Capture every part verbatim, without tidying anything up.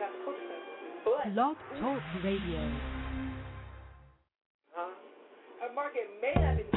Blog Talk Radio. Huh? A market may not be the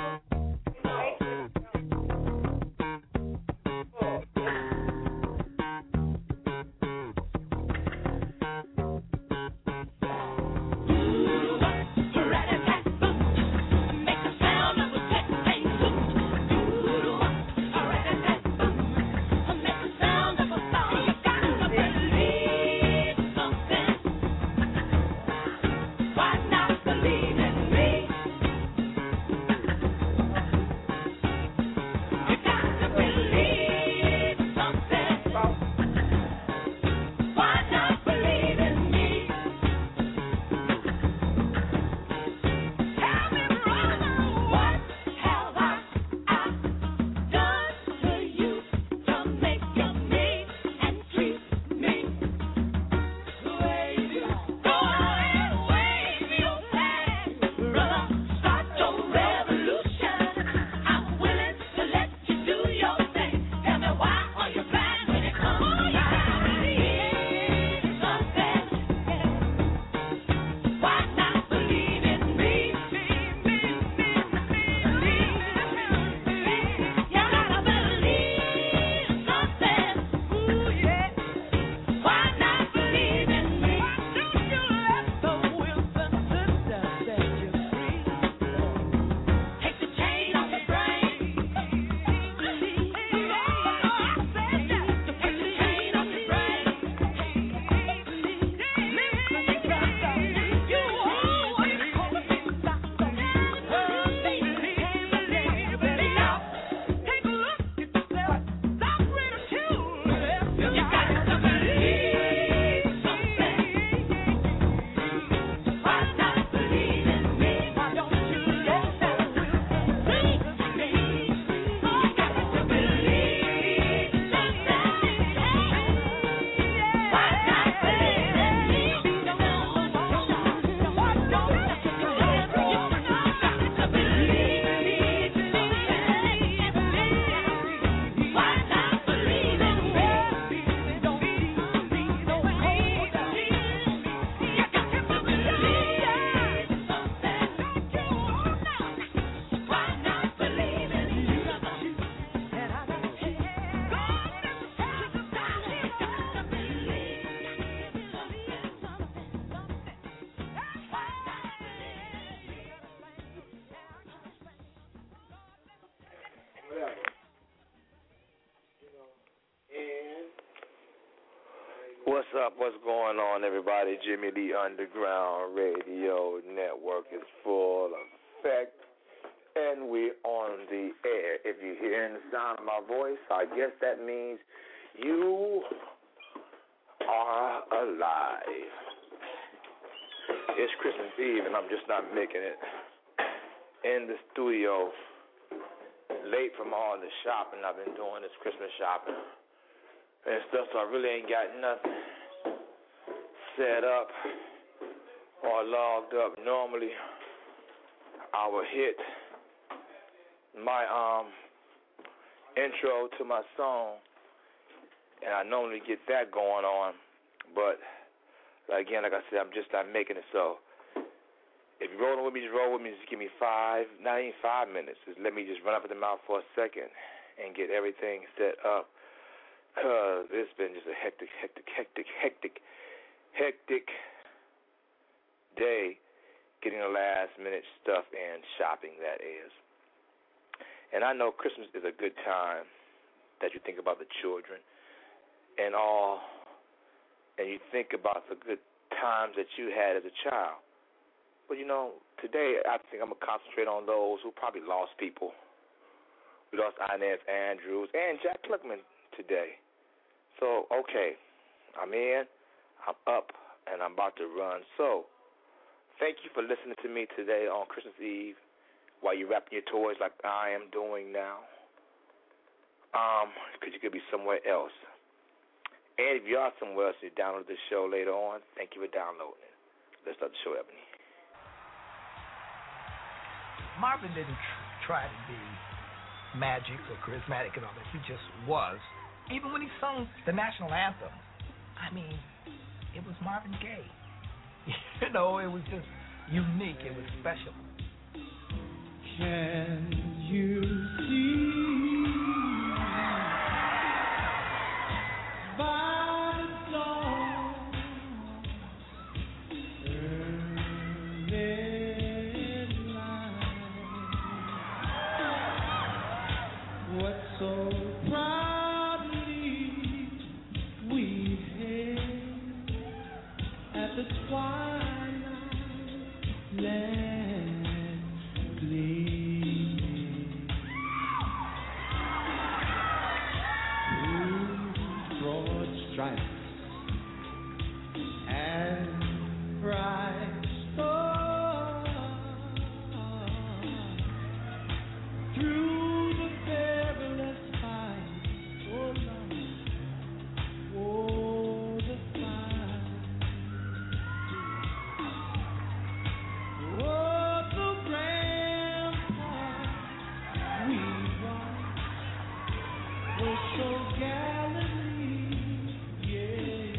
What's up? What's going on, everybody? Jimmy the Underground Radio Network is full effect, and we're on the air. If you're hearing the sound of my voice, I guess that means you are alive. It's Christmas Eve, and I'm just not making it in the studio late from all the shopping I've been doing, this Christmas shopping and stuff, so I really ain't got nothing set up or logged up. Normally, I would hit my um intro to my song, and I normally get that going on, but again, like I said, I'm just not making it. So if you're rolling with me, just roll with me. Just give me five, not even five minutes. Just let me just run up at the mouth for a second and get everything set up. Because it's been just a hectic, hectic, hectic, hectic, hectic day getting the last-minute stuff and shopping, that is. And I know Christmas is a good time that you think about the children and all, and you think about the good times that you had as a child. But, you know, today I think I'm going to concentrate on those who probably lost people. We lost Inez Andrews and Jack Klugman today. So, okay, I'm in, I'm up, and I'm about to run. So, thank you for listening to me today on Christmas Eve while you're wrapping your toys like I am doing now. Um, because you could be somewhere else. And if you are somewhere else and you download this show later on, thank you for downloading it. Let's start the show, Ebony. Marvin didn't tr- try to be magic or charismatic and all that. He just was. Even when he sung the national anthem, I mean, it was Marvin Gaye. You know, it was just unique. It was special. Can you see by the dawn's early light what so proudly we hailed at the twilight land gleaming through broad stripes and bright stars through the perilous fight. Oh Lord, oh the fight. Oh, the rampart we watched was so gallantly, yeah.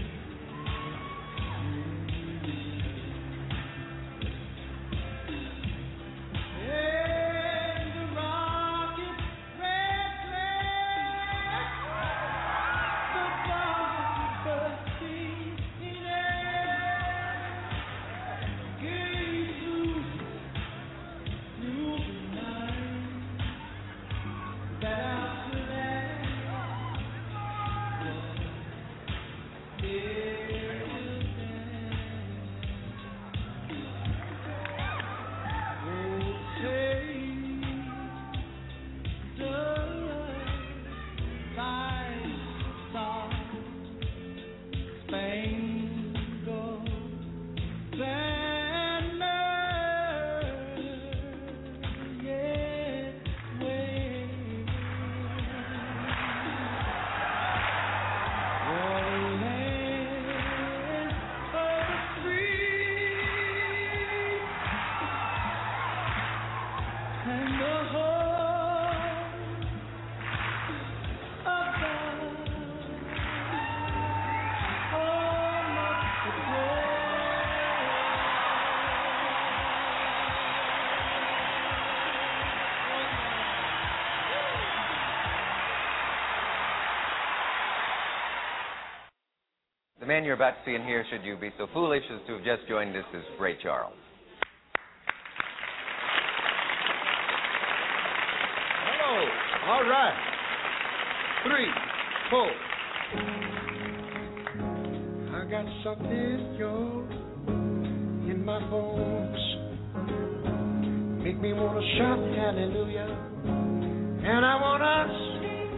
And the rocket red flag, the bomb bursting in air, gave loose through the night that our flag was still there. Oh, say does thy star spangled banner yet wave? Oh, land of the free and the home of God, home of the The man you're about to see and hear, should you be so foolish as to have just joined us, is Ray Charles. Hello. All right. Three, four. I got something, yo, in my bones. Make me want to shout hallelujah. And I want to sing.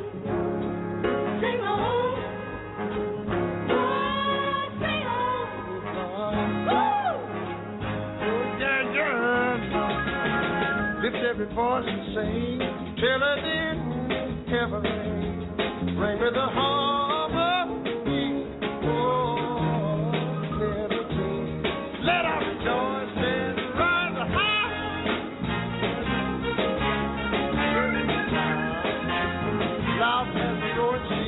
Sing on. Oh, sing on. Woo! Oh, yeah, yeah. Lift every voice and sing. Till it didn't ever rain. Bring me the harmony. Oh, liberty. Let our rejoice and rise high. Loud as the Lord see.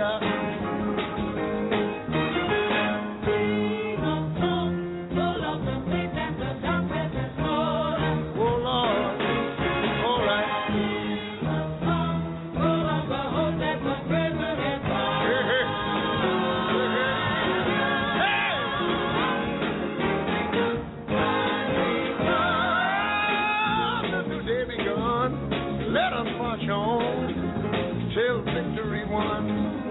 Oh, Lord. All right. Let us march on till victory won.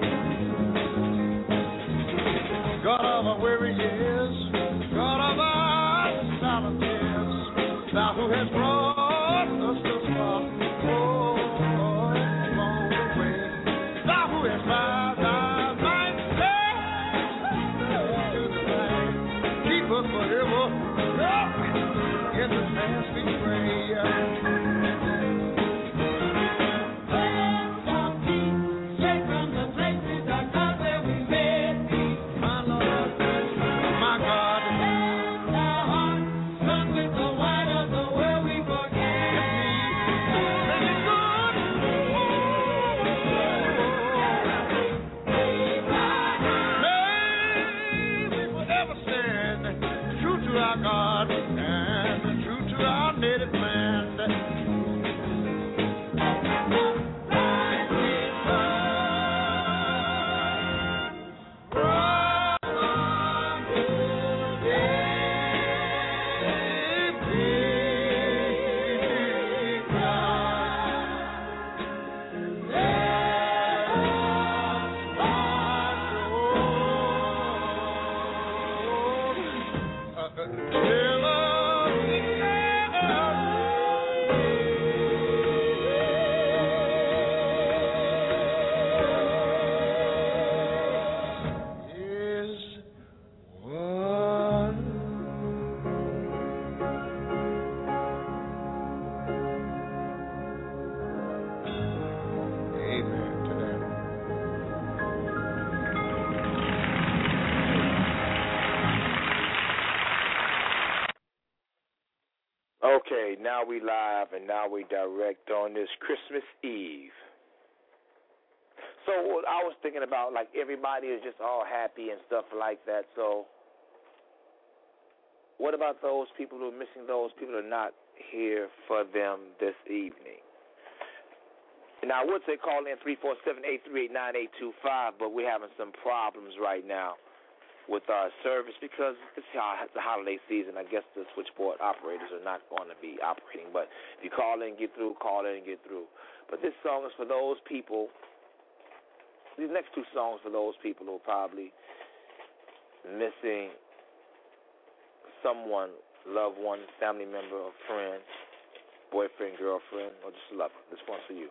God of our weary years, God of our silent tears, thou who hast brought us thus far, oh, along the way, thou who hast bowed thy might to the night, keep us forever in the fast we pray. never stand. True to our God and true to our native land. Okay, now we live and now we direct on this Christmas Eve. So I was thinking about, like, everybody is just all happy and stuff like that. So what about those people who are missing? Those people who are not here for them this evening. Now, I would say call in three four seven, eight three eight, nine eight two five, but we're having some problems right now with our service because it's the holiday season. I guess the switchboard operators are not going to be operating. But if you call in and get through, call in and get through. But this song is for those people. These next two songs for those people who are probably missing someone, loved one, family member, or friend, boyfriend, girlfriend, or just a lover. This one's for you.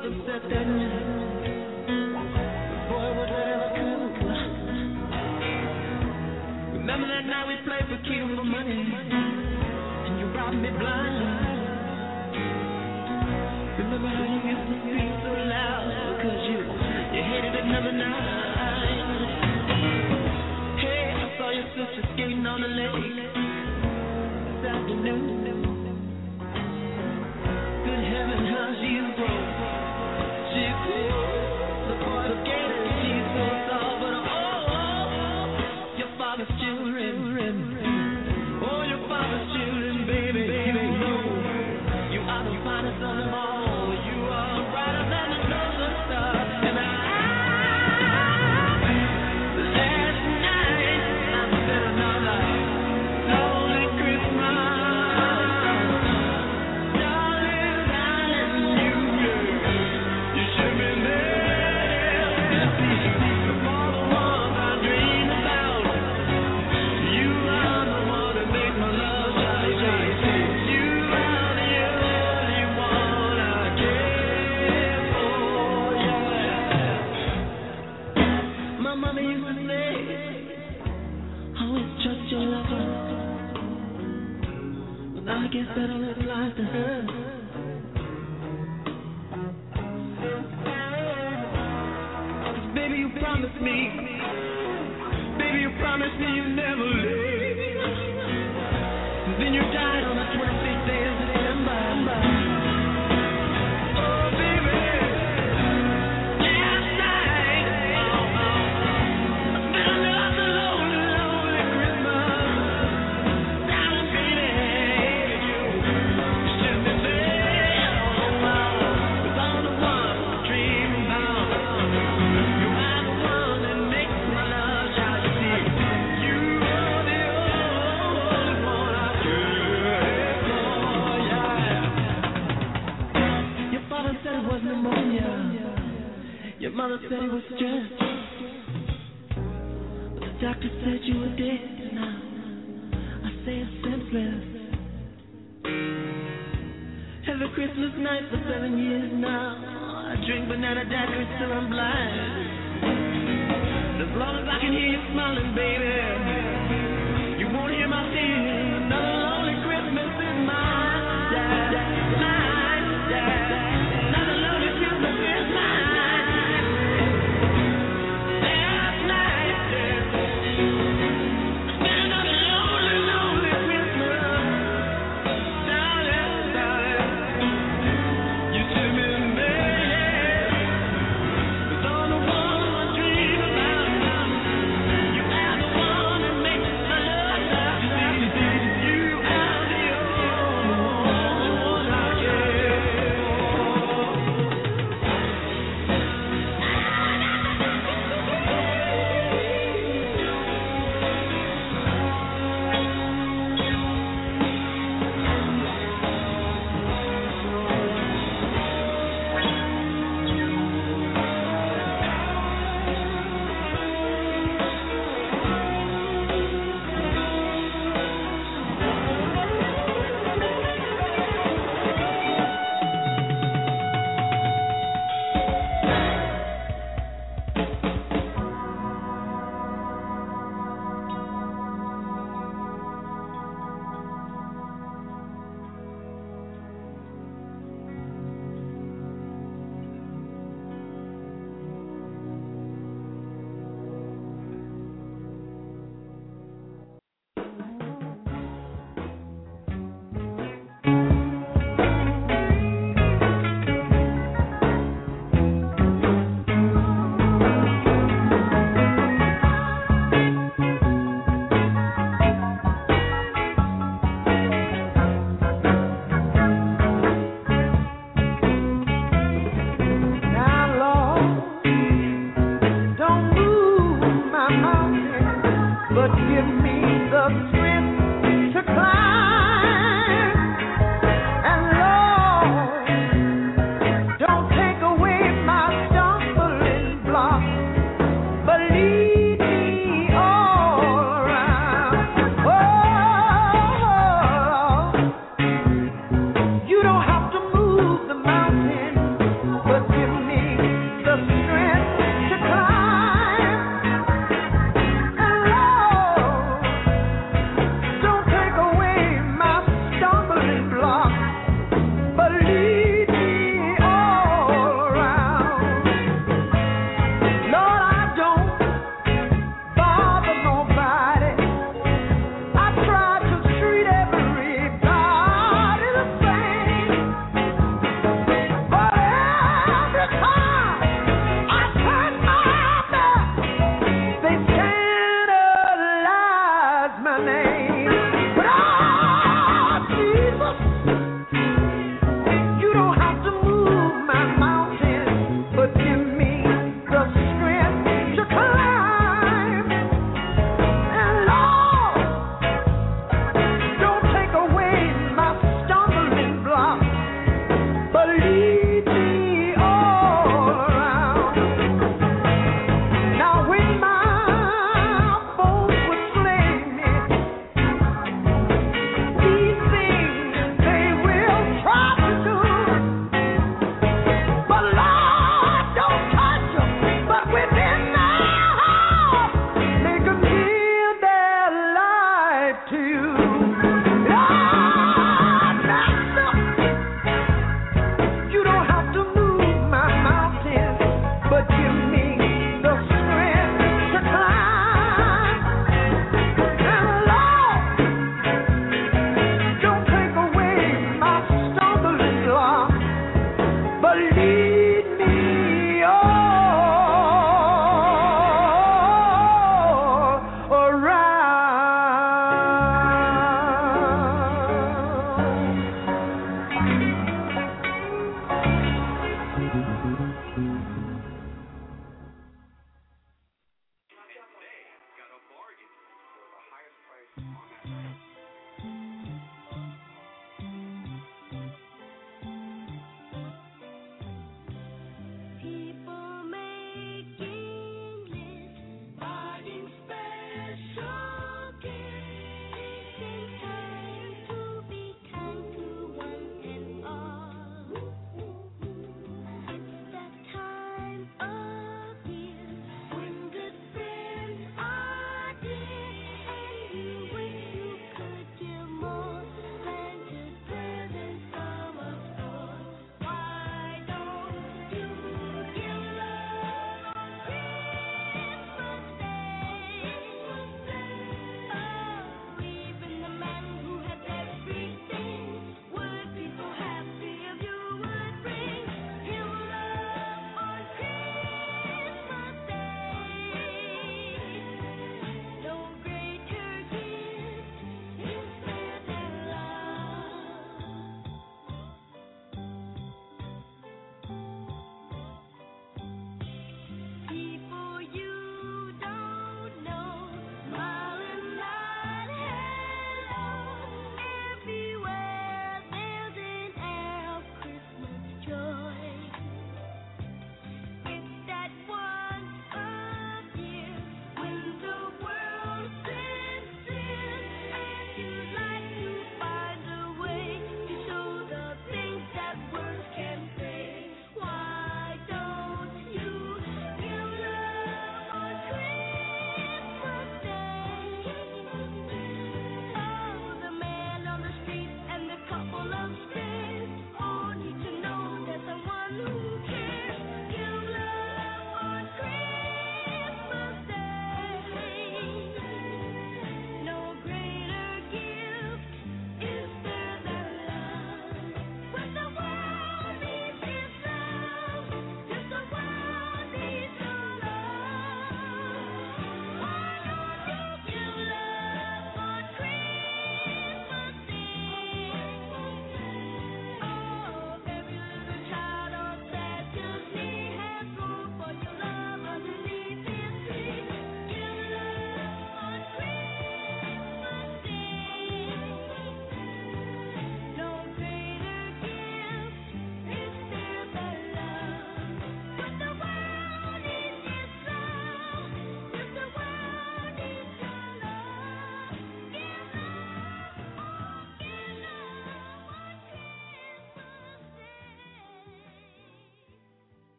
wasn't set that night. Boy, was that ever cool. Remember that night we played for keys for money, and you robbed me blind. Remember how you used to scream so loud because you, you hated it number nine. Hey, I saw your sister skating on the lake this afternoon. Good heaven, how she's broke. She's cool, the boy the gator, she's so soft, but oh, oh, your father's children. Oh, your father's children, baby, baby, no. You are the finest of them all. I guess that only applies to her. Cause baby, you promised me, baby, you promised me you'd never leave. And then you died on the twenty-sixth day of December. Oh, baby, last night, oh, oh, I spent another lonely, lonely Christmas. Darling, baby. Your mother said it was stress, but the doctor said you were dead. Now I say it's senseless. Every Christmas night for seven years now, I drink banana daiquiri till I'm blind. As long as I can hear you smiling, baby, you won't hear my tears. Another lonely Christmas is mine, yeah, mine, yeah. Another lonely Christmas is mine. Make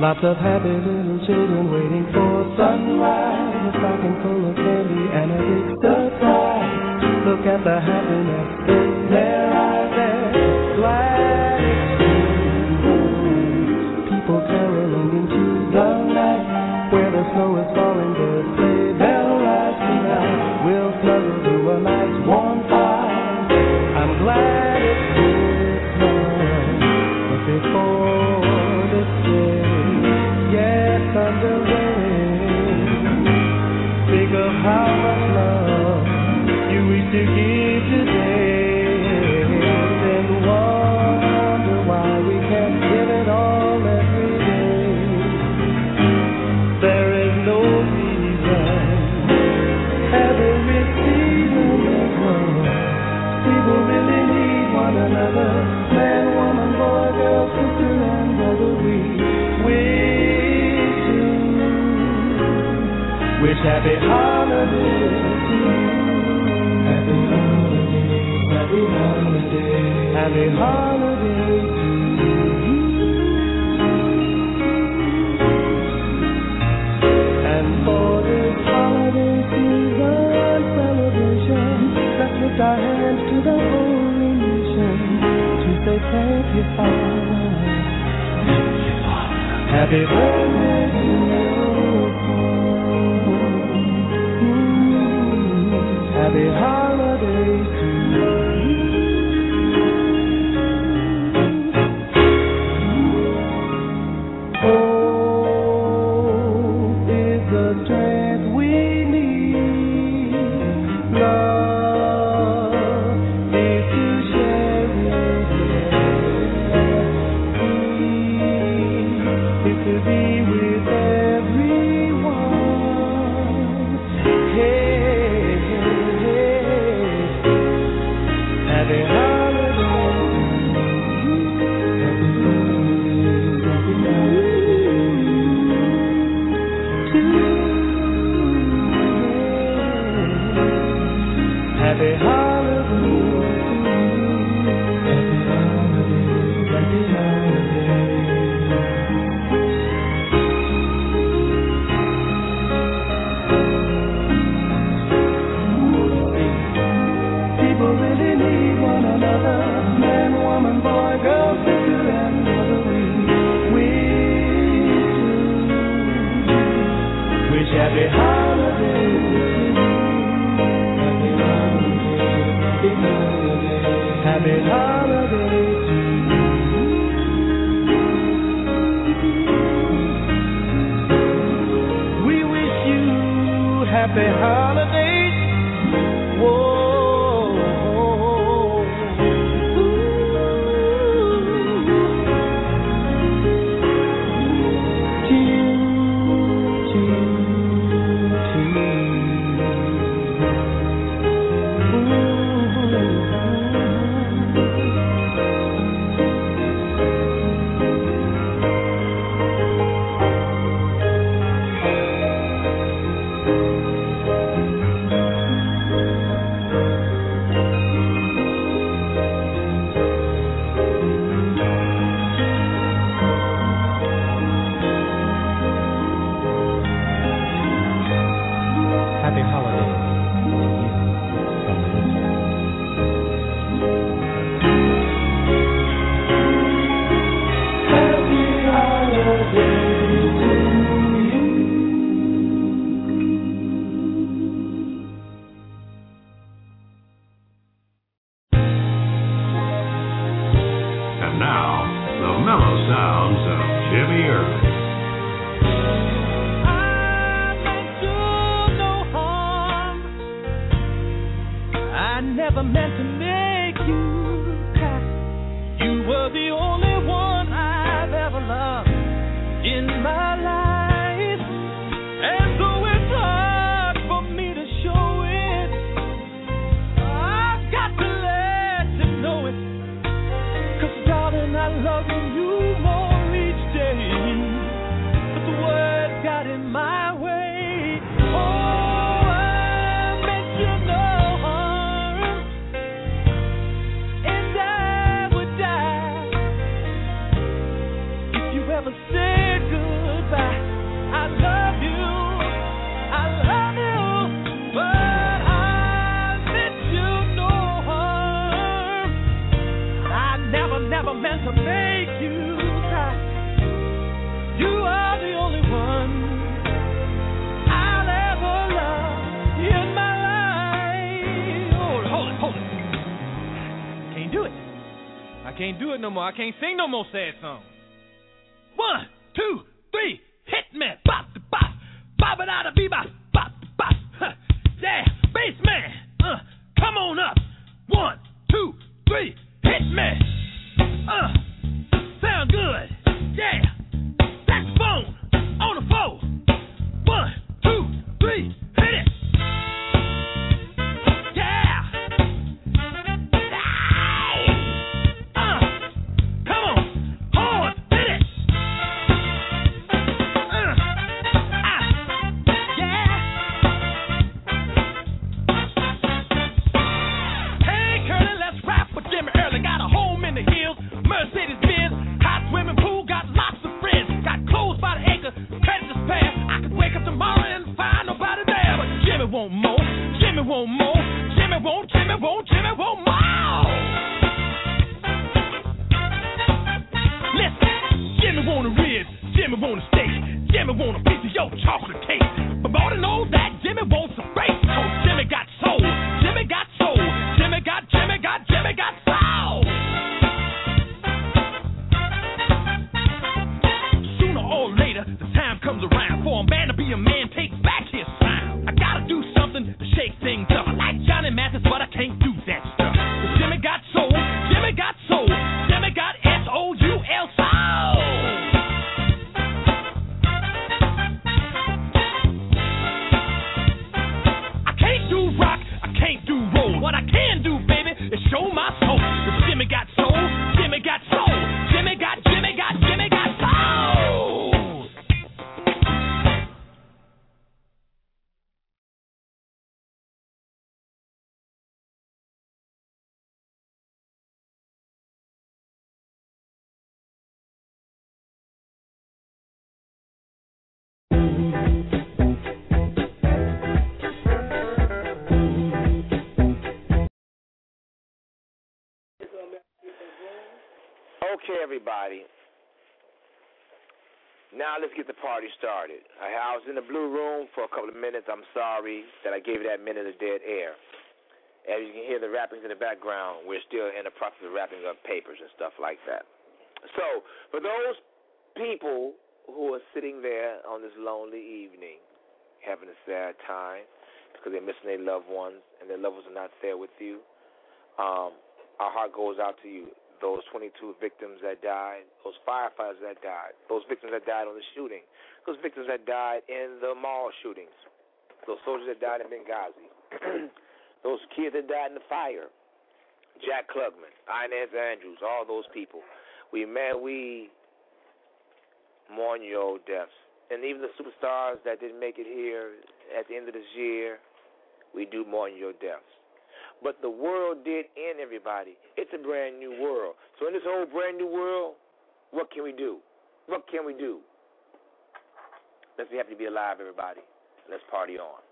Lots of happy little children waiting for sunrise. A stocking full of candy and a big surprise. Look at the happiness in their eyes. They're glad it's spring. People caroling into the night. Where the snow is falling, birds play, they'll rise tonight. We'll snuggle to a nice warm fire. I'm glad it's Christmas, but before this day gets underway, think of how much love you wish to give today. Then wonder why we can't give it all every day. There is no reason every season is love. People really need one another. Man, woman, boy, girl, sister, and brother. We wish to wish happy holidays to you. Happy holidays, happy holidays, happy holidays to you. And for this holiday season celebration, let's lift our hands to the holy nation to say thank you, Father. Thank you, Father. Happy birthday to you. Mm-hmm. Happy holidays to you. Oh, is the strength we need. Love is to share with peace is to be with everyone. Hey, hey, hey. Happy holidays. Happy holidays. Happy holidays to you. Happy holidays to you. Happy holidays, happy holidays. People really need one another. Man, woman, boy, girl, sister, and brother. We wish to wish happy holidays to you. Happy holidays, happy holidays to you. We wish you happy holidays. Whoa. To you, to you, to you. Happy holidays. Happy holidays to you. And now, the mellow sounds of Jimmy Irvin. I never meant to make you cry. You were the only one I've ever loved in my life. And though it's hard for me to show it, I've got to let you know it. 'Cause darling, I love you more each day. But the words got in my way. Oh, I meant you no harm. do it. I can't do it no more. I can't sing no more sad songs. One, two, three, hit me. Bop, bop, bop it out of bebop, bop, bop. Huh. Yeah, bass man, uh, come on up. One, two, three, hit me. Uh, sound good. Yeah, saxophone on the floor. One, two, three, hit it. Yeah. Hey. Uh, come on, horns, hit it. Uh, ah, yeah. Hey, Curly, let's rap with Jimmy Early. Got a home in the hills, Mercedes-Benz, hot swimming pool, got lots of friends. Got clothes by the acre, credit to spare. I could wake up tomorrow and find nobody there. But Jimmy won't more, Jimmy won't more, Jimmy won't, Jimmy won't, Jimmy won't more. Listen, Jimmy want a rib, Jimmy want a steak, Jimmy want a piece of your chocolate cake. But more than all that, Jimmy wants a break. So Jimmy got soul, Jimmy got soul, Jimmy got, Jimmy got, Jimmy got soul. Sooner or later, the time comes around for a man to be a man, take back his sound. I gotta do something to shake things up. I like Johnny Mathis, but I can't do that stuff. But Jimmy got soul, Jimmy got soul, Jimmy got S O U L soul. I can't do rock, I can't do roll. What I can do, baby, is show my soul. Cause Jimmy got soul, Jimmy got soul, Jimmy got, Jimmy got, Jimmy got soul. Okay, everybody. Now let's get the party started. I I was in the blue room for a couple of minutes. I'm sorry that I gave you that minute of dead air. As you can hear the rappings in the background, we're still in the process of wrapping up papers and stuff like that. So, for those people who are sitting there on this lonely evening, having a sad time because they're missing their loved ones and their loved ones are not there with you, um, our heart goes out to you. Those twenty-two victims that died, those firefighters that died, those victims that died on the shooting, those victims that died in the mall shootings, those soldiers that died in Benghazi, those kids that died in the fire, Jack Klugman, Inez Andrews, all those people. We, man, we mourn your deaths. And even the superstars that didn't make it here at the end of this year, we do mourn your deaths. But the world did end, everybody. It's a brand new world. So in this whole brand new world, what can we do? What can we do? Let's be happy to be alive, everybody. Let's party on.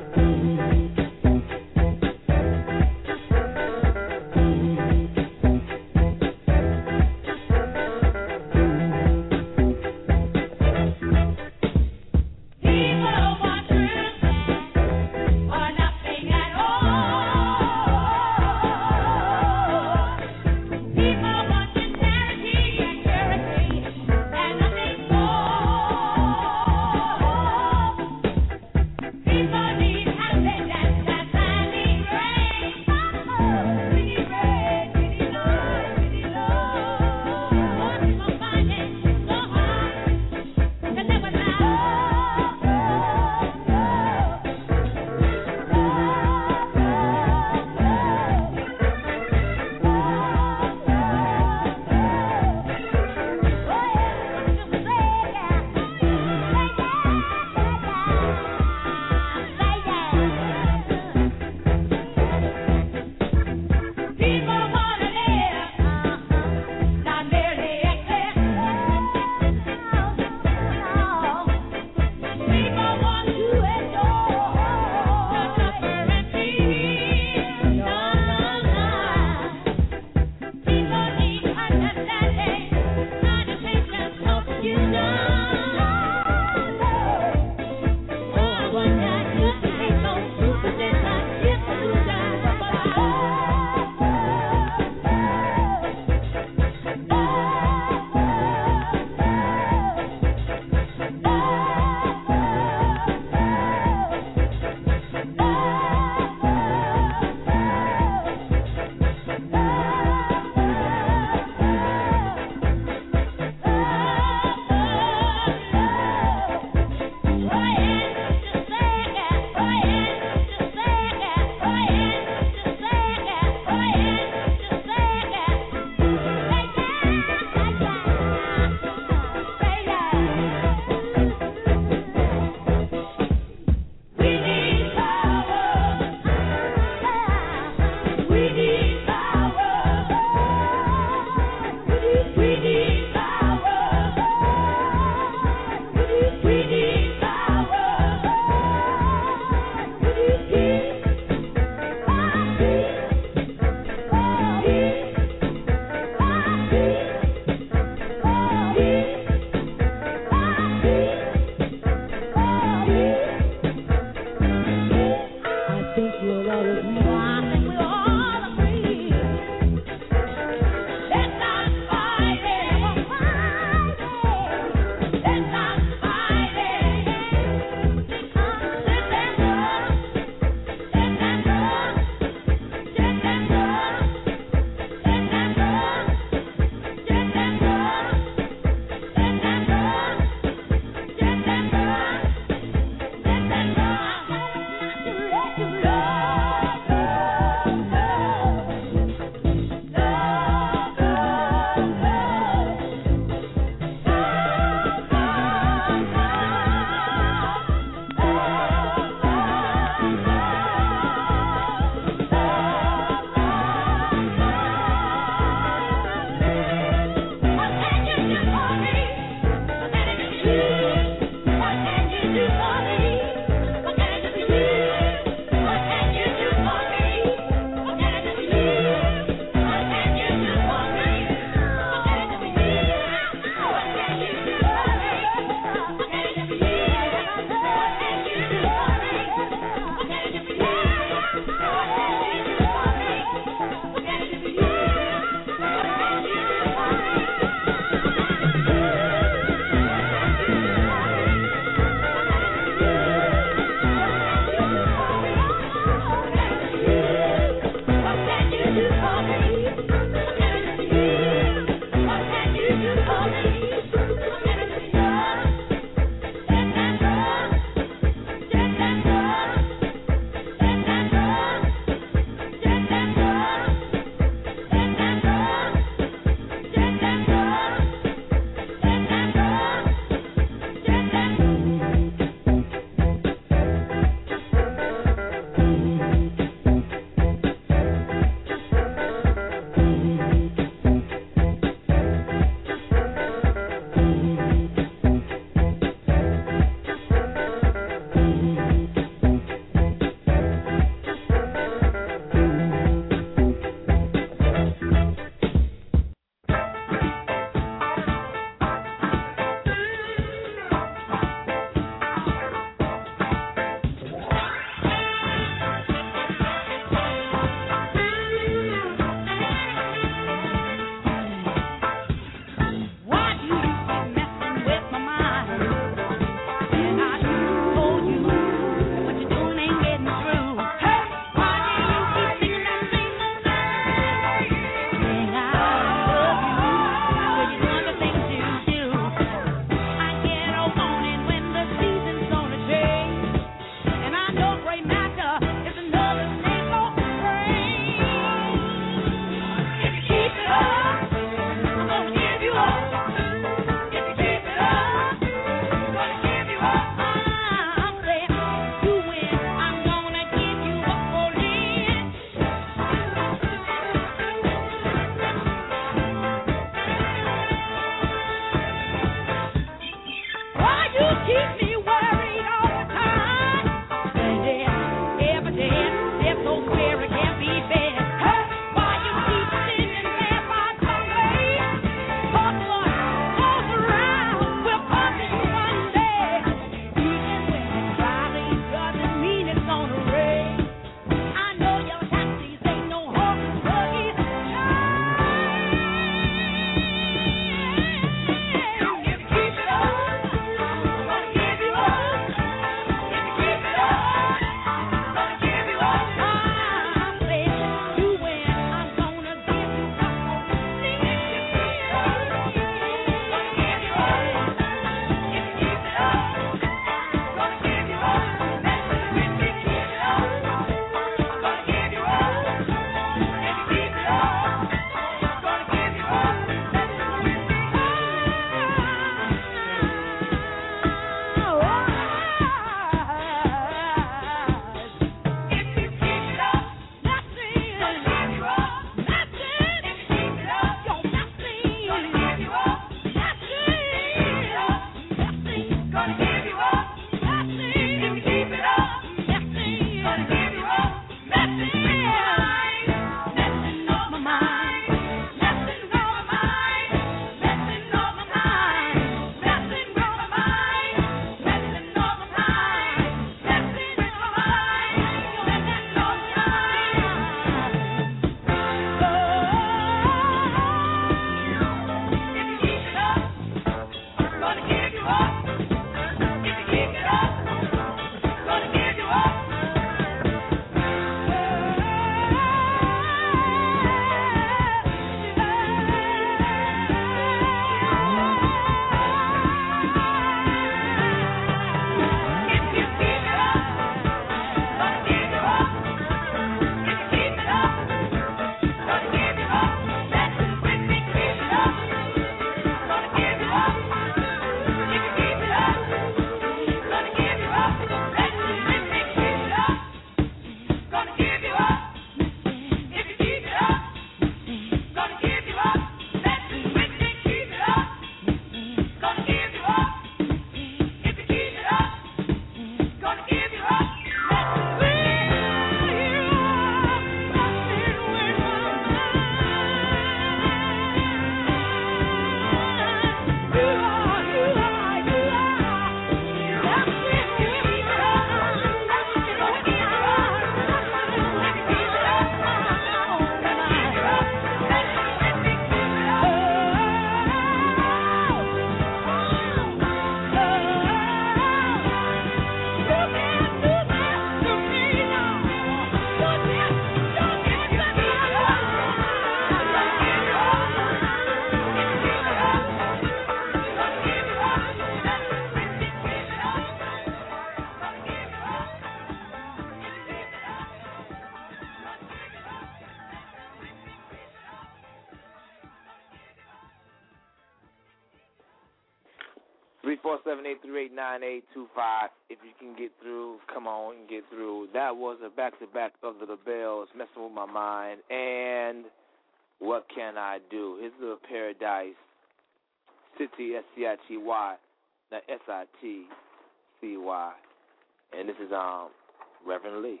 four seven, eight three eight, nine eight two five. If you can get through, come on and get through. That was a back-to-back of the LaBelles, Messing With My Mind, and What Can I Do? Here's the Paradise City, S C I T Y, not S I T C Y. And this is um Reverend Lee.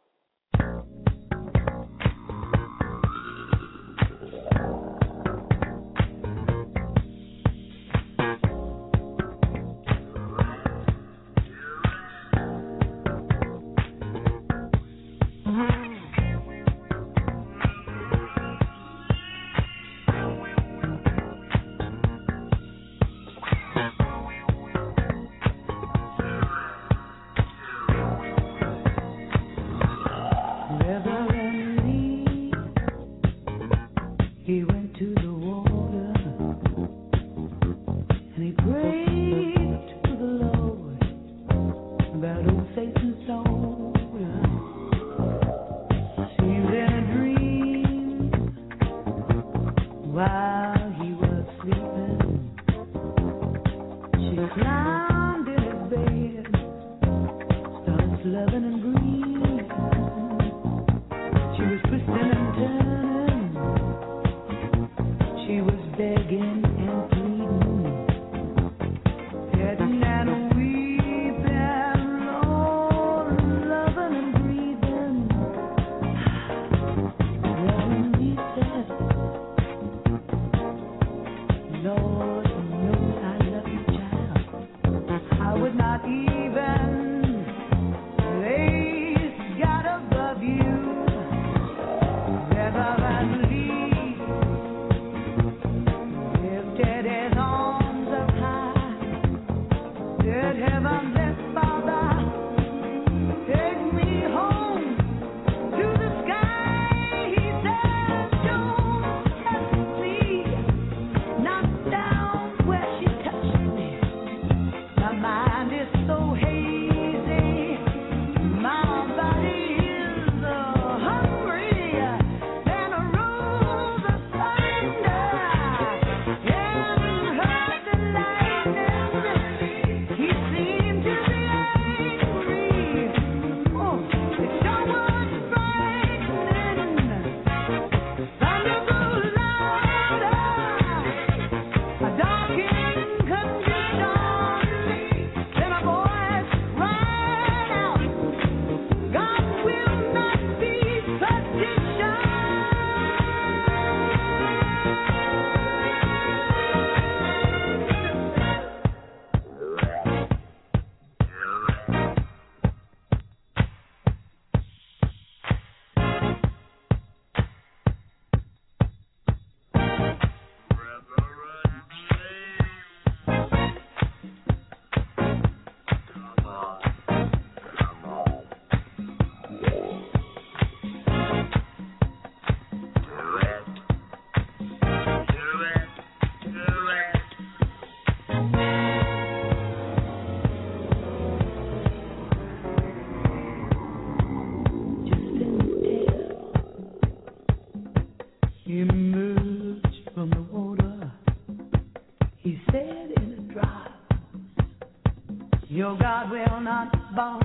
Your God will not bar.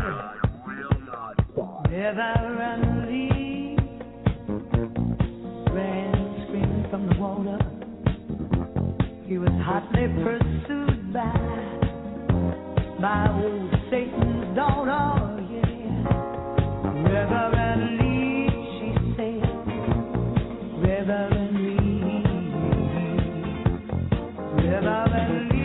Never and leave. Ran screaming from the water. He was hotly pursued by by old Satan's daughter. Yeah. Reverend Lee, she said. Reverend Lee. Reverend Lee.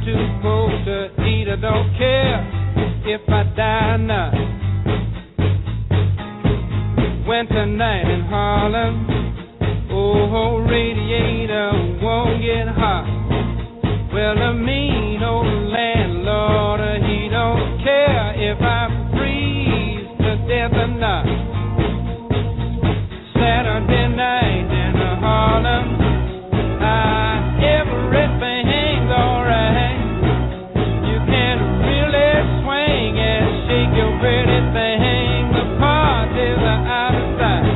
too poor to eat. I don't care if I die now. Winter night in Harlem, oh, radiator won't get hot. Well, the mean old landlord, he don't care if I freeze to death or not. Saturday night in Harlem, ah, everything's alright. You can really swing and shake your pretty thing. The parties are out of sight.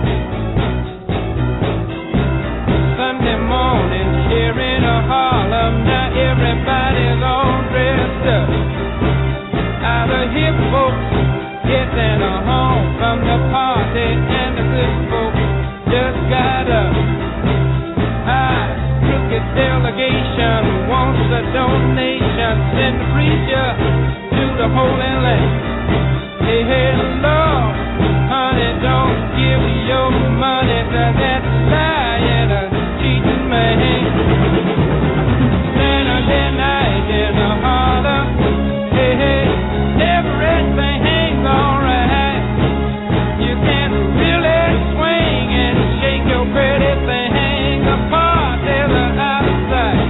Sunday morning here in Harlem, now everybody's all dressed up. All the hip folks getting home from the party, and the good folks just got up. Ah, crooked delegation wants a donation. Send the preacher to the Holy Land. Hey, hey, Lord, honey, don't give your money to that lying and cheating man. Saturday night in Harlem, hey, hey, everything hangs alright. You can really swing and shake your pretty thing. The parties are out of sight.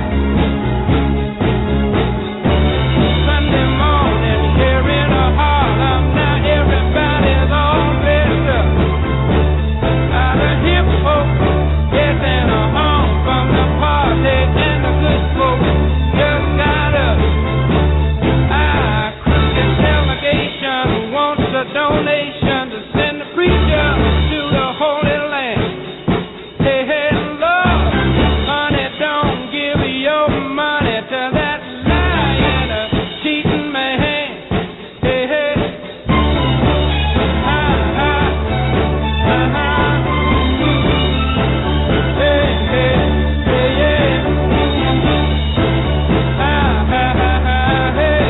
Sunday morning here in Harlem, now everybody's all dressed up. All the hip folks getting home from the party, and the good folks just got up. Ah, crooked delegation wants a donation to send the preacher to the Holy Land. Hey, hey, Lord, honey, don't give your money to that lying, uh, cheating man. Hey, hey, ah, ah, ah, ah. Hey, hey, hey, yeah. Ah, ah, ah, ah, hey.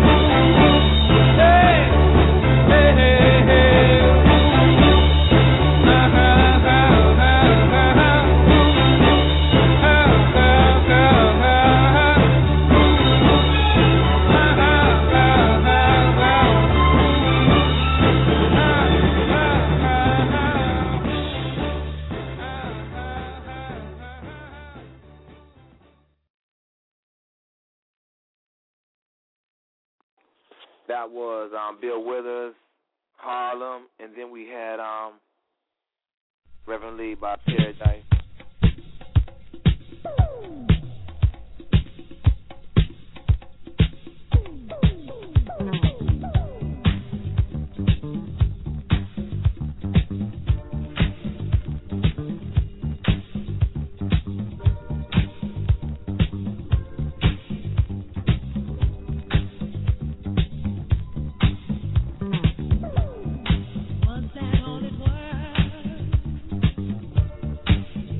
Hey, hey, hey, hey. Ah, ah, ah, ah, ah, ah. Ah, ah, ah, ah, ah. Ah, ah, ah, ah, ah. That was um, Bill Withers, Harlem, and then we had um, Reverend Lee by Paradise. Was that all it was?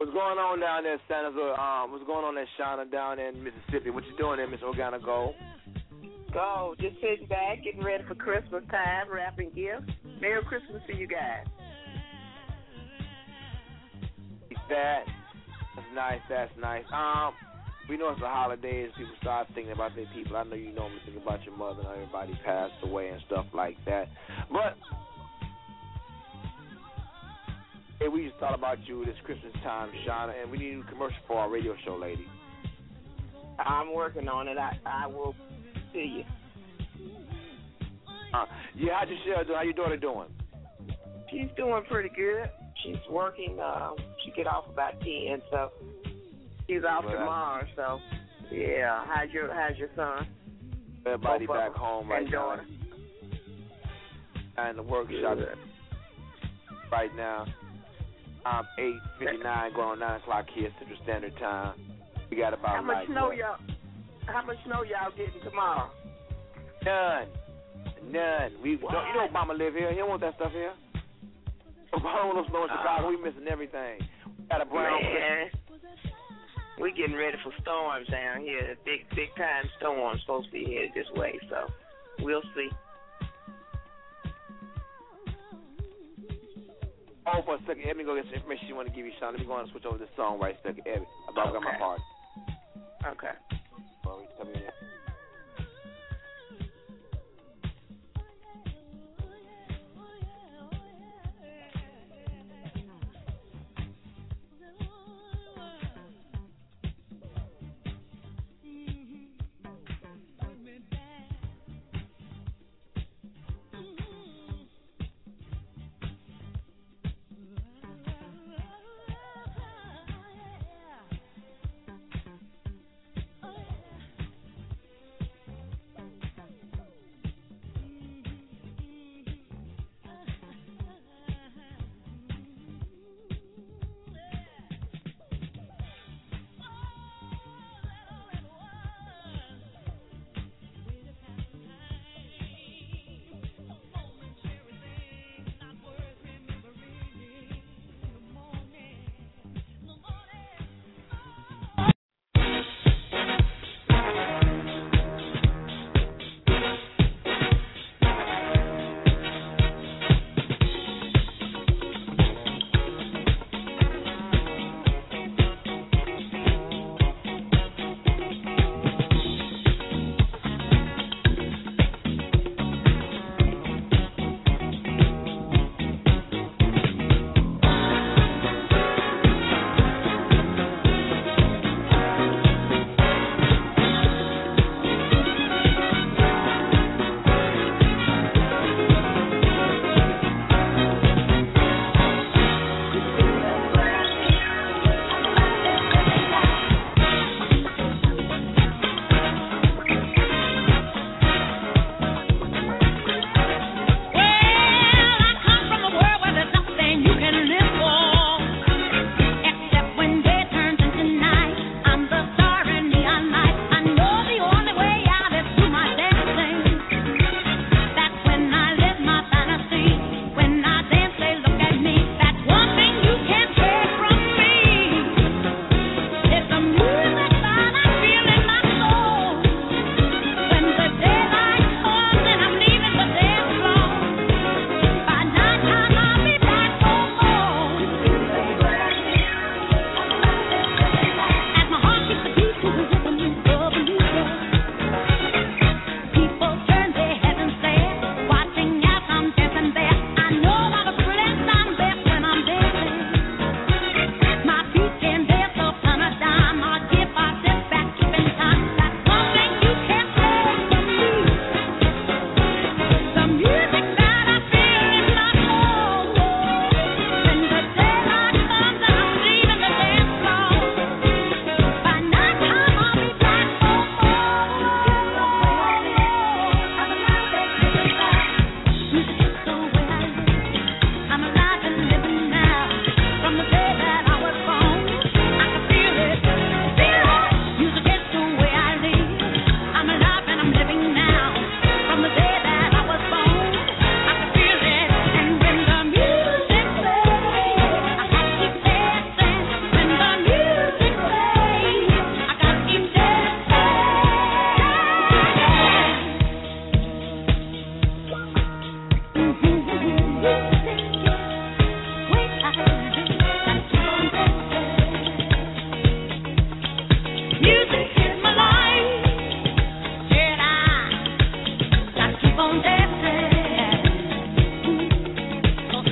What's going on down there, Santa? Um, what's going on there, Shauna, down there in Mississippi? What you doing there, Miss Organa Gold? Go, just sitting back, getting ready for Christmas time, wrapping gifts. Merry Christmas to you guys. That, that's nice, that's nice. Um, we know it's the holidays, people start thinking about their people. I know you normally think about your mother and everybody passed away and stuff like that. But hey, we just thought about you this Christmas time, Shauna, and we need a new commercial for our radio show, lady. I'm working on it. I, I will see you. Uh, yeah, how'd your show do? How your daughter doing? She's doing pretty good. She's working. Uh, she get off about ten, so she's off well, tomorrow. So yeah, how's your how's your son? Everybody Both back home right and now. daughter. And the workshop right now. Um, eight fifty nine, going on nine o'clock here Central Standard Time. We got about how much like snow what? y'all? How much snow y'all getting tomorrow? None, none. We don't, you know Obama live here. He don't want that stuff here. Obama don't snow in Chicago. We missing everything. We got a brown. Man, we getting ready for storms down here. Big big time storms supposed to be headed this way. So we'll see. Oh, for a second, let me go get some information you want to give you, Sean. Let me go and switch over this song right a second. Ebby, I've got Okay. my part. Okay. Well, tell me that.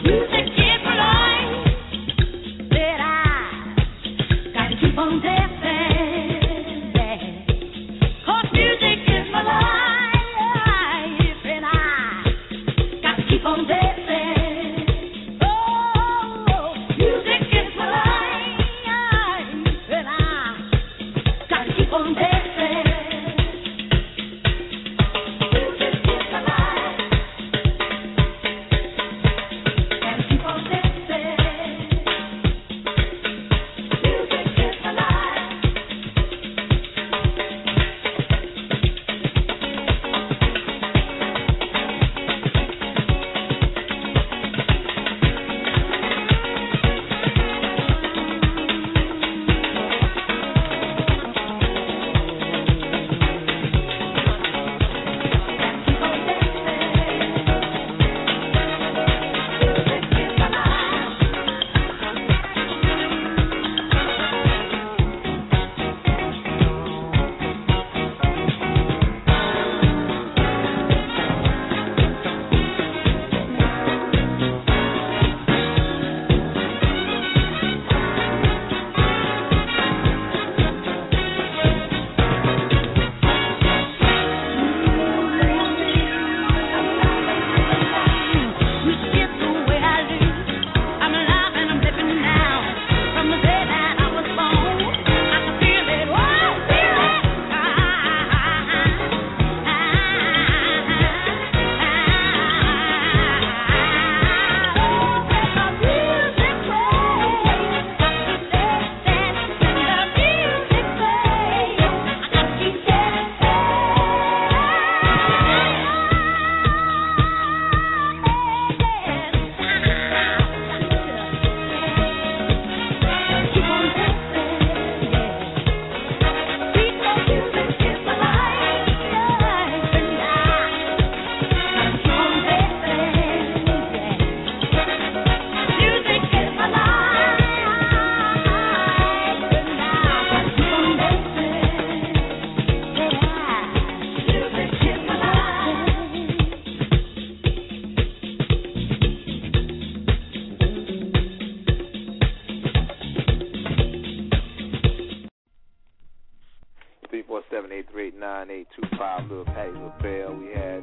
nine eight two five, Little Patty LaBelle. We had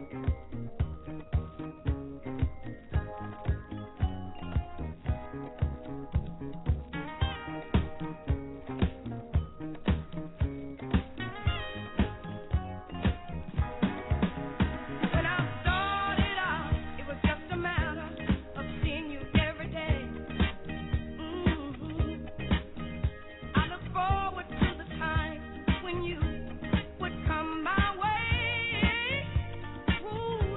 Ooh.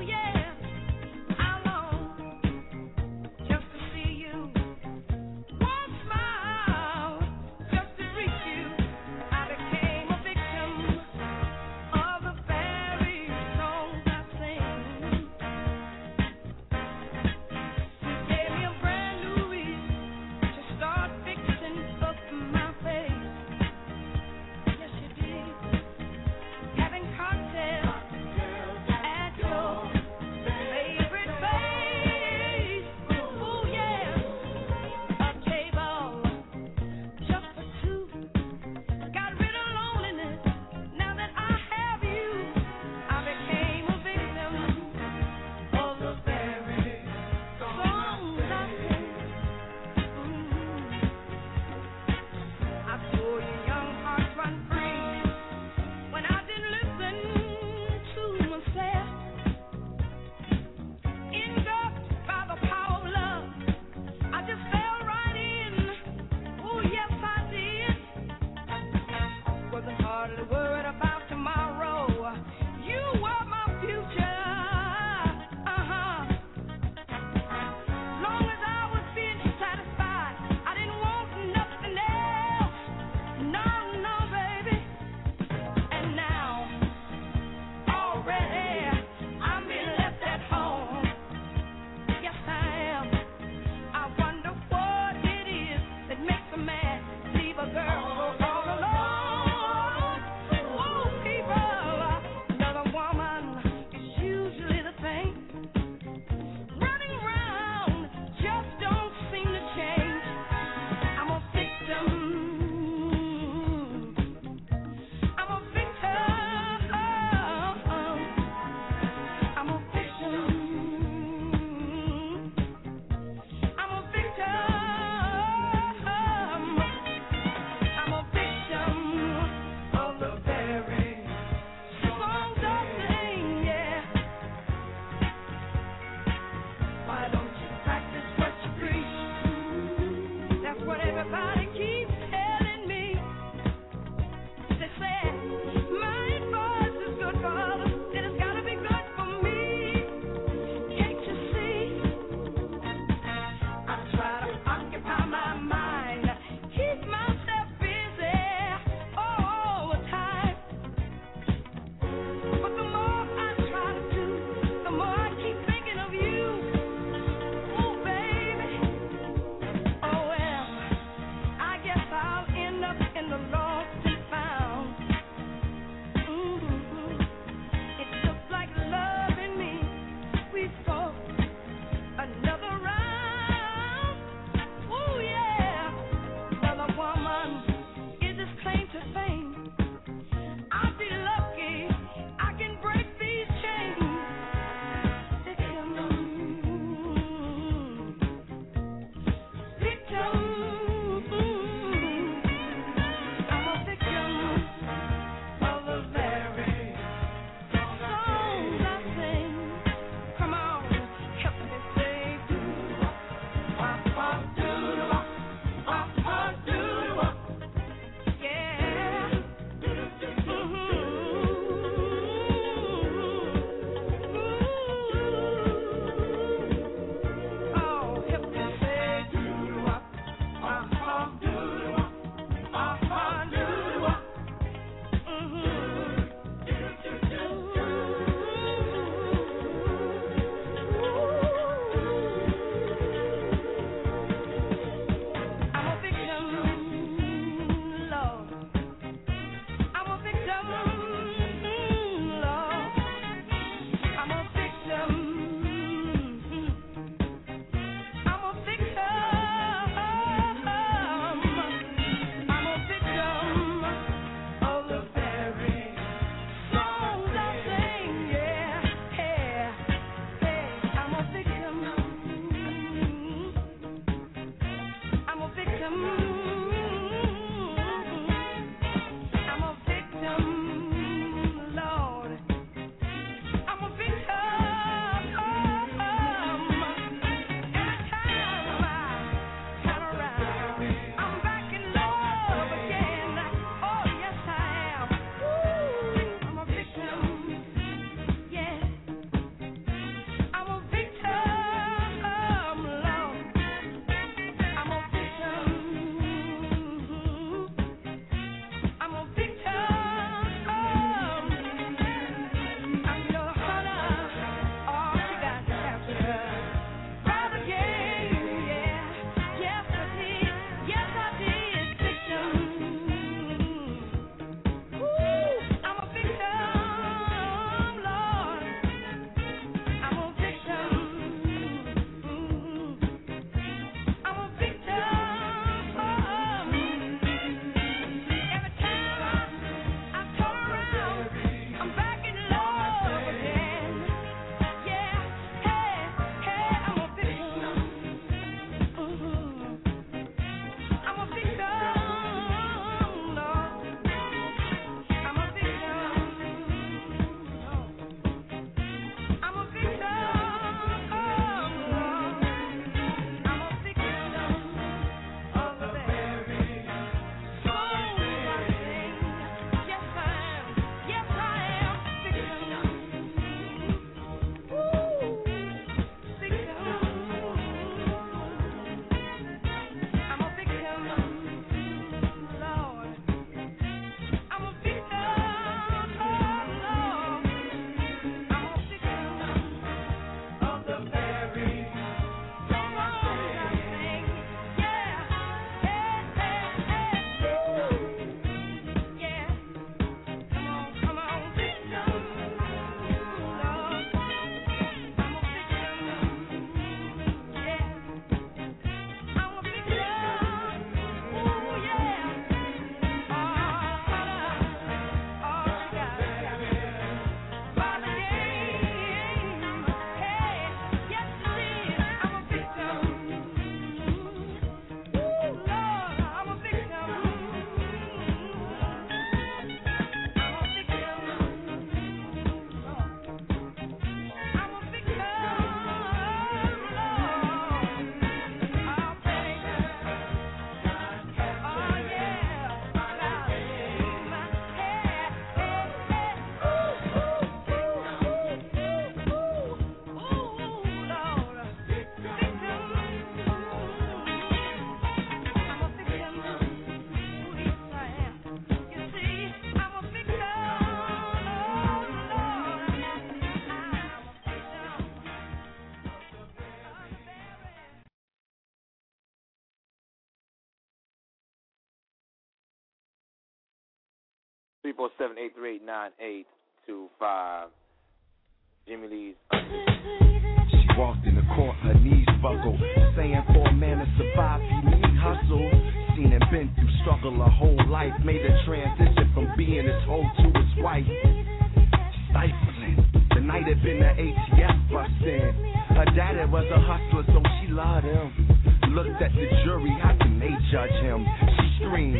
three four seven, eight three eight, nine eight two five. Jimmy Lee's. She walked in the court, her knees buckled, saying for a man to survive, he need hustle. Seen and been through struggle her whole life, made a transition from being his hoe to his wife. Stifling, the night had been the A T F bust in. Her daddy was a hustler, so she loved him. Looked at the jury, how can they judge him? She screamed.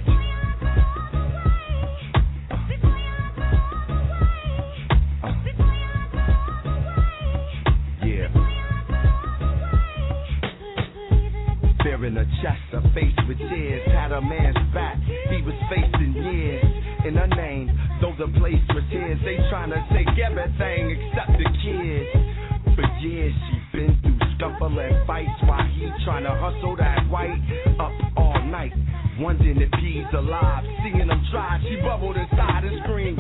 Uh, uh, yeah. Fear in her chest, her face with tears, had her man's back. He was facing years in her name. Though the place was his, they tryna take everything except the kids. For years she been through scuffle and fights while he tryna hustle that white up all night, wondering if he's alive. Seeing him try, she bubbled inside and screamed.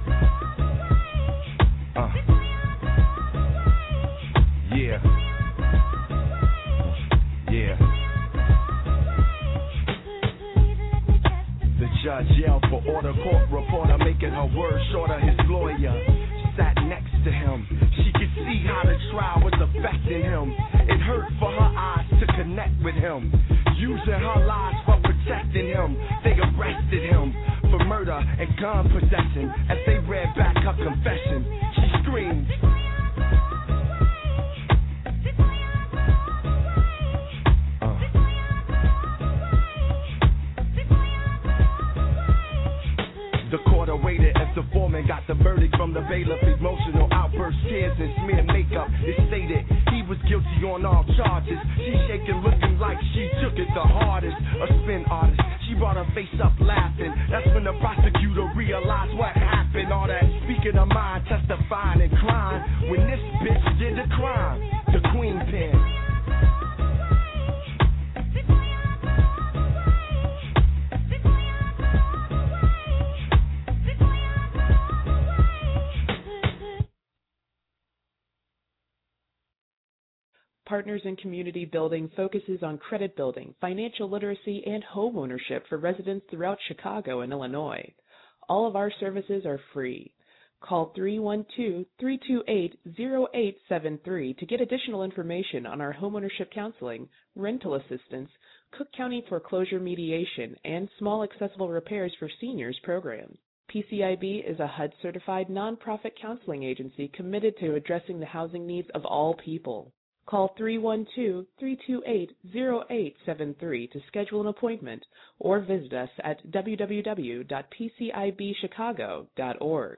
Uh. Yeah. Yeah. The judge yelled for order, court reporter making her words shorter. His lawyer sat next to him. She could see how the trial was affecting him. It hurt for her eyes to connect with him. Using her lies for protecting him. They arrested him for murder and gun possession. As they read back her confession, she screamed. The court awaited as the foreman got the verdict from the bailiff. Emotional outbursts, tears, and smeared makeup. It stated he was guilty on all charges. She shaking, looking like she took it the hardest. A spin artist, she brought her face up laughing. That's when the prosecutor realized what happened. All that speaking her mind, testifying and crying. When this bitch did the crime, the queen pen. Partners in Community Building focuses on credit building, financial literacy, and home ownership for residents throughout Chicago and Illinois. All of our services are free. Call three one two, three two eight, zero eight seven three to get additional information on our homeownership counseling, rental assistance, Cook County foreclosure mediation, and small accessible repairs for seniors programs. P C I B is a H U D-certified nonprofit counseling agency committed to addressing the housing needs of all people. Call three one two, three two eight, zero eight seven three to schedule an appointment or visit us at w w w dot p c i b chicago dot org.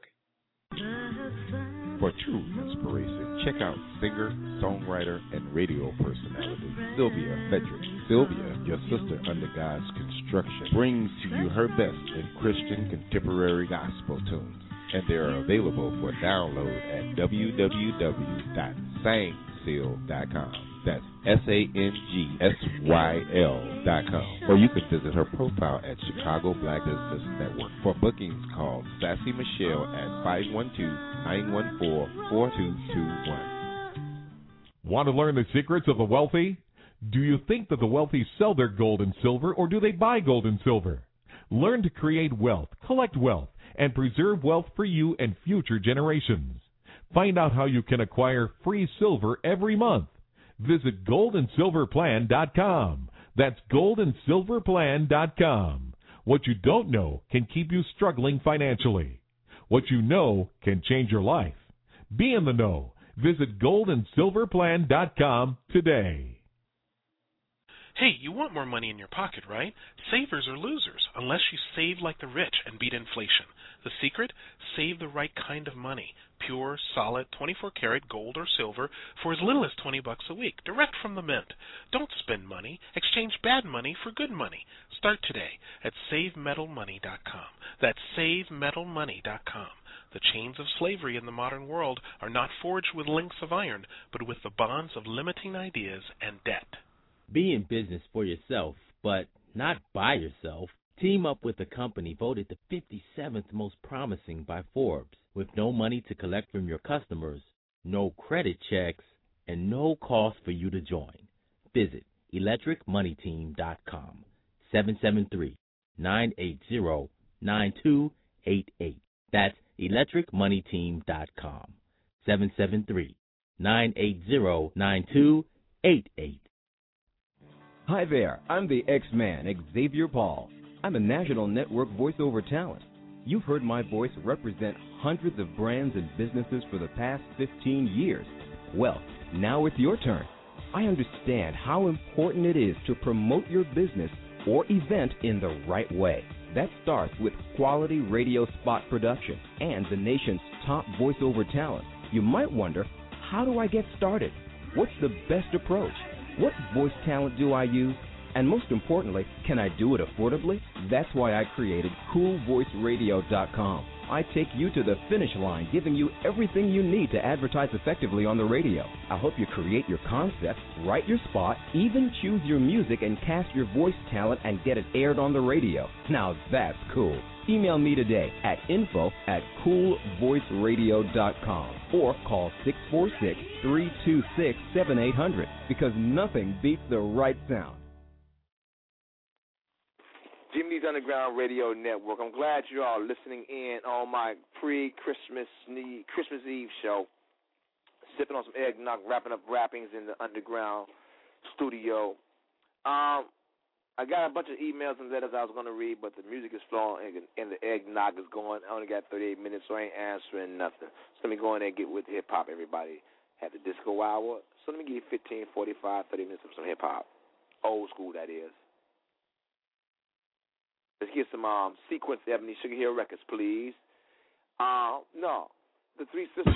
For true inspiration, check out singer, songwriter, and radio personality Sylvia Frederick. Sylvia, your sister under God's construction, brings to you her best in Christian contemporary gospel tunes, and they are available for download at w w w dot sang seal dot com. That's S A N G S Y L dot com. Or you can visit her profile at Chicago Black Business Network. For bookings, call Sassy Michelle at five one two, nine one four, four two two one. Want to learn the secrets of the wealthy? Do you think that the wealthy sell their gold and silver, or do they buy gold and silver? Learn to create wealth, collect wealth, and preserve wealth for you and future generations. Find out how you can acquire free silver every month. Visit gold and silver plan dot com. That's gold and silver plan dot com. What you don't know can keep you struggling financially. What you know can change your life. Be in the know. Visit gold and silver plan dot com today. Hey, you want more money in your pocket, right? Savers are losers unless you save like the rich and beat inflation. The secret? Save the right kind of money. Pure, solid, twenty-four karat gold or silver for as little as twenty bucks a week, direct from the mint. Don't spend money. Exchange bad money for good money. Start today at save metal money dot com. That's save metal money dot com. The chains of slavery in the modern world are not forged with links of iron, but with the bonds of limiting ideas and debt. Be in business for yourself, but not by yourself. Team up with a company voted the fifty-seventh most promising by Forbes, with no money to collect from your customers, no credit checks, and no cost for you to join. Visit electric money team dot com, seven seven three, nine eight zero, nine two eight eight. That's electric money team dot com. seven seven three, nine eight zero, nine two eight eight. Hi there, I'm the X-Man, Xavier Paul. I'm a national network voiceover talent. You've heard my voice represent hundreds of brands and businesses for the past fifteen years. Well, now it's your turn. I understand how important it is to promote your business or event in the right way. That starts with quality radio spot production and the nation's top voiceover talent. You might wonder, how do I get started? What's the best approach? What voice talent do I use? And most importantly, can I do it affordably? That's why I created cool voice radio dot com. I take you to the finish line, giving you everything you need to advertise effectively on the radio. I'll help you create your concept, write your spot, even choose your music and cast your voice talent and get it aired on the radio. Now that's cool. Email me today at info at cool voice radio dot com or call six four six, three two six, seven eight zero zero because nothing beats the right sound. Jimmy's Underground Radio Network. I'm glad you're all listening in on my pre-Christmas Christmas Eve show. Sipping on some eggnog, wrapping up wrappings in the Underground studio. Um, I got a bunch of emails and letters I was going to read, but the music is flowing and the eggnog is going. I only got thirty-eight minutes, so I ain't answering nothing. So let me go in there and get with hip-hop, everybody. Had the disco hour, so let me give you fifteen, forty-five, thirty minutes of some hip-hop. Old school, that is. Let's get some um, Sequence Ebony Sugar Hill Records, please. Uh, no, the Three Sisters.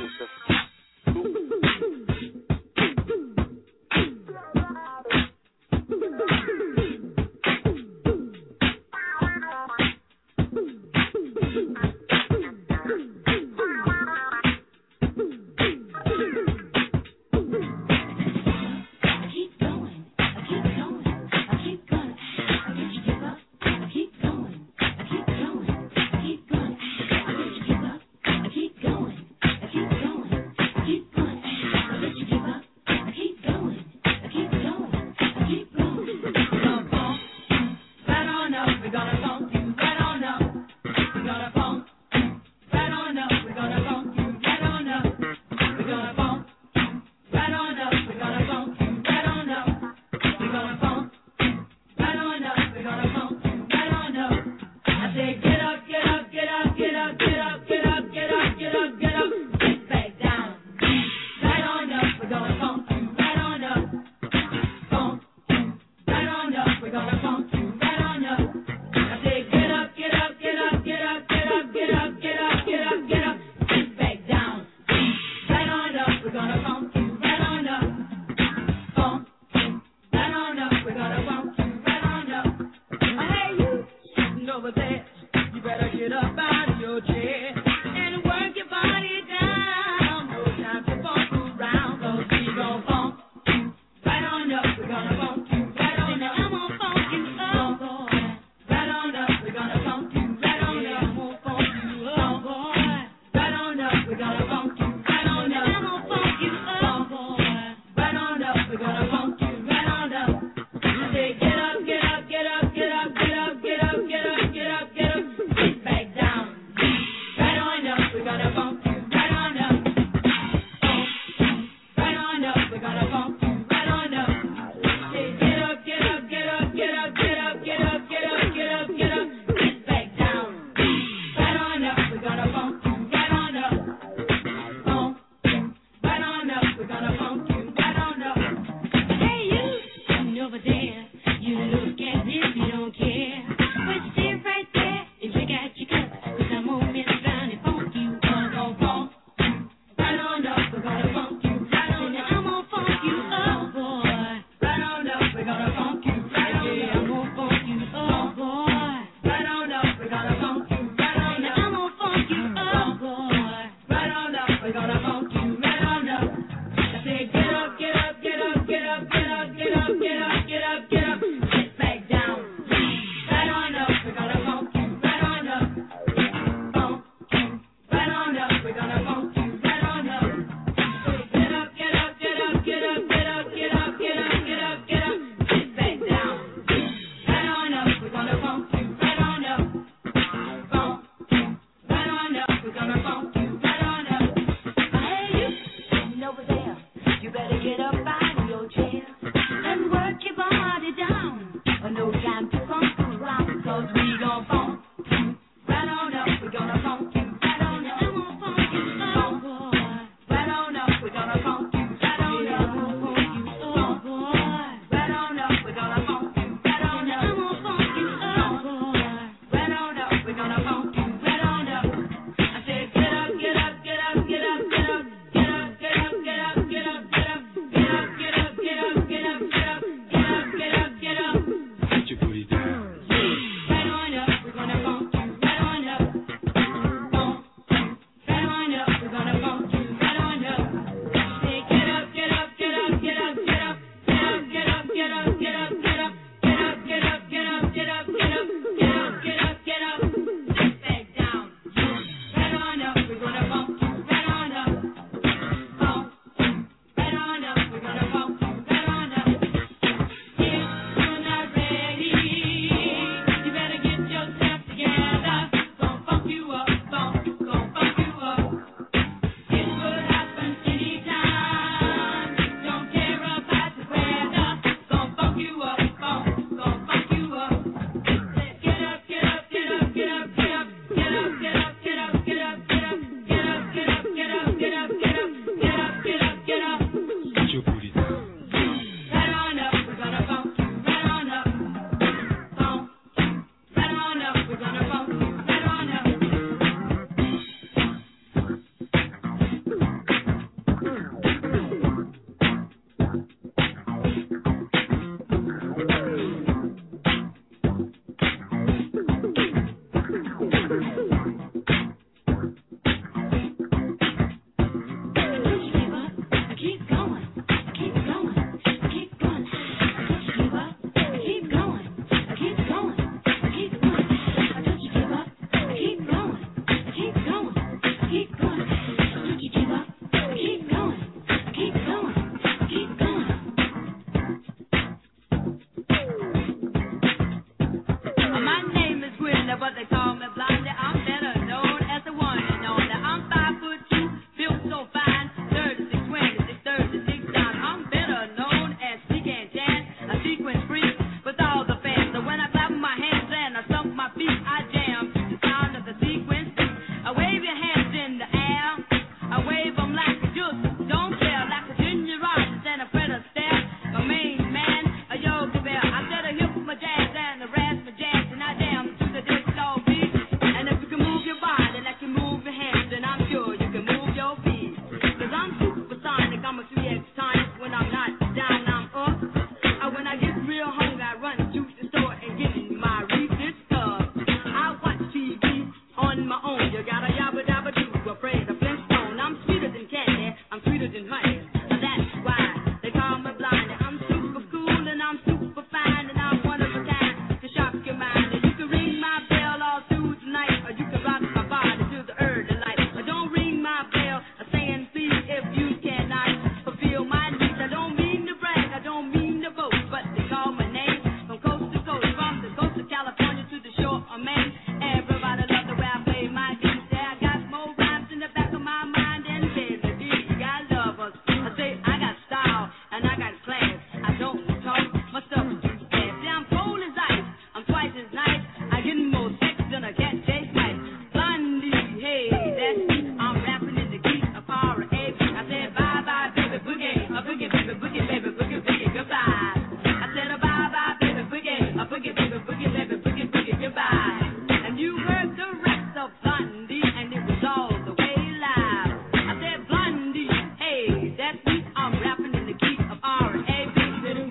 morning I run to the store and get my Reese's Cups. I watch T V on my own. You got a yabba dabba doo, afraid of Flintstone. I'm sweeter than candy, I'm sweeter than honey. That's why they call me blind. I'm super cool and I'm super fine and I'm one of a kind to shock your mind. And you can ring my bell all through the night, or you can rock my body till the early light. But don't ring my bell saying please if you cannot fulfill my needs. I don't mean to brag, I don't mean to boast, but they call my name from coast to coast, from the coast of California to the shore of Maine. Everybody love the way I play my game. Say I got more rhymes in the back of my mind than baby. Do you got lovers? I say I got style and I got class. I don't talk, my stuff is too fast. See, I'm cold as ice, I'm twice as nice. I get more sex than a cat chase night. Blondie, hey, that's me. I'm rapping in the key of power A B. I said bye bye baby boogie, a boogie baby boogie baby boogie boogie goodbye. I said a bye bye baby boogie, a boogie baby boogie baby boogie boogie goodbye. And you heard the rest of Blondie, and it was all the way live. I said Blondie, hey, that's me. I'm rapping in the key of R and A B. Ring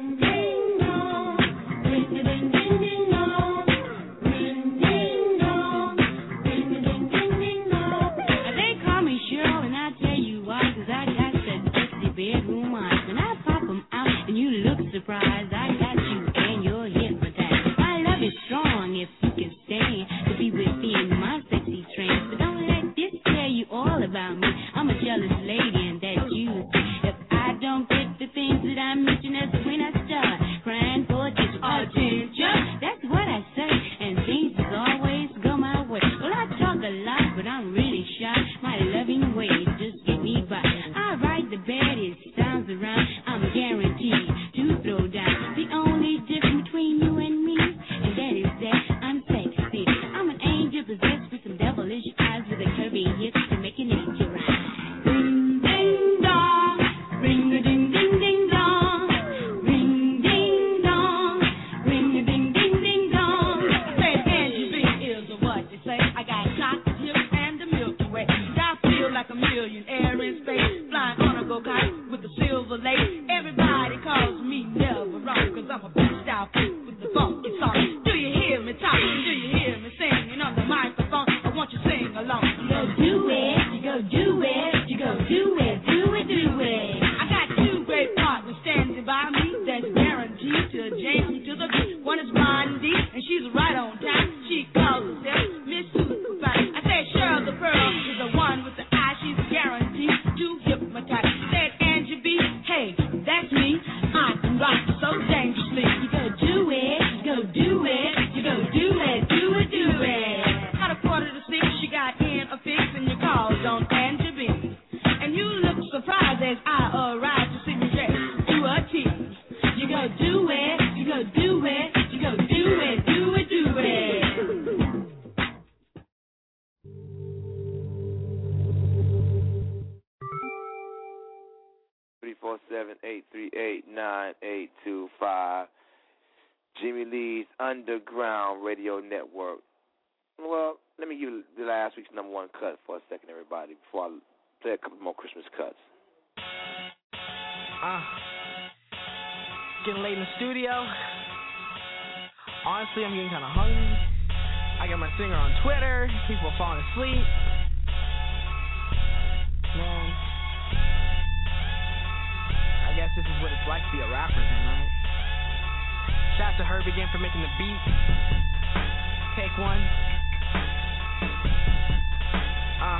ding dong, ring ding ding ding dong, ring ding dong, ring ding ding ding dong. They call me Cheryl, and I tell you why, 'cause I got that sexy bedroom eyes. When I pop 'em out and you look surprised, I got you and you're hypnotized. My love is strong if you can stand to be within my sexy trance. But don't let this tell you all about me. I'm a jealous lady, and that you see. If I don't get the things that I mention, that's when I start crying for attention. Attention, that's what I say, and things always go my way. Well, I talk a lot, but I'm really shy. My loving ways just get me by. I ride the baddest sounds around. I'm guaranteed to throw down. The only difference between you and me, and that is that I'm sexy. I'm an angel possessed with some devilish eyes, with a curvy hips to make an angel ride. Ring ding dong, ring a ding ding ding dong, ring ding dong, ring a ding ding ding dong. Say Angie B is what you say. I got chocolate chips and the Milky Way. I feel like a millionaire in space, flying on a go-kart with the silver lace. Everybody calls me Never Wrong, 'cause I'm a beast out with the funky song. Do you hear me talking? Do you hear me singing on the microphone? I want you to sing along. You go do it, you go do it, you go do it, do it, do it. I got two great partners standing by me that's guaranteed to jam to the beat. One is Blondie, and she's right on time. She calls herself Miss Superfine. I said Cheryl the Pearl is the one with the eye. She's guaranteed to hypnotize. Said Angie B, hey, that's me. I can rock so dangerously. You go do it, you go do it, you go do it, do it, do it. At a quarter to six, she got in a fix, and you called on Angie B. And you look surprised as I arrive to see me dressed to a T. You go do it, you go do it, you go do it, do it, do it. three four seven, eight three eight, nine eight two five. Jimmy Lee's Underground Radio Network. Well, let me give you the last week's number one cut for a second, everybody, before I play a couple more Christmas cuts. Uh, getting late in the studio. Honestly, I'm getting kind of hungry. I got my singer on Twitter. People are falling asleep. Man, I guess this is what it's like to be a rapper then, right? Shout out to Herb again for making the beat. Take one. Ah.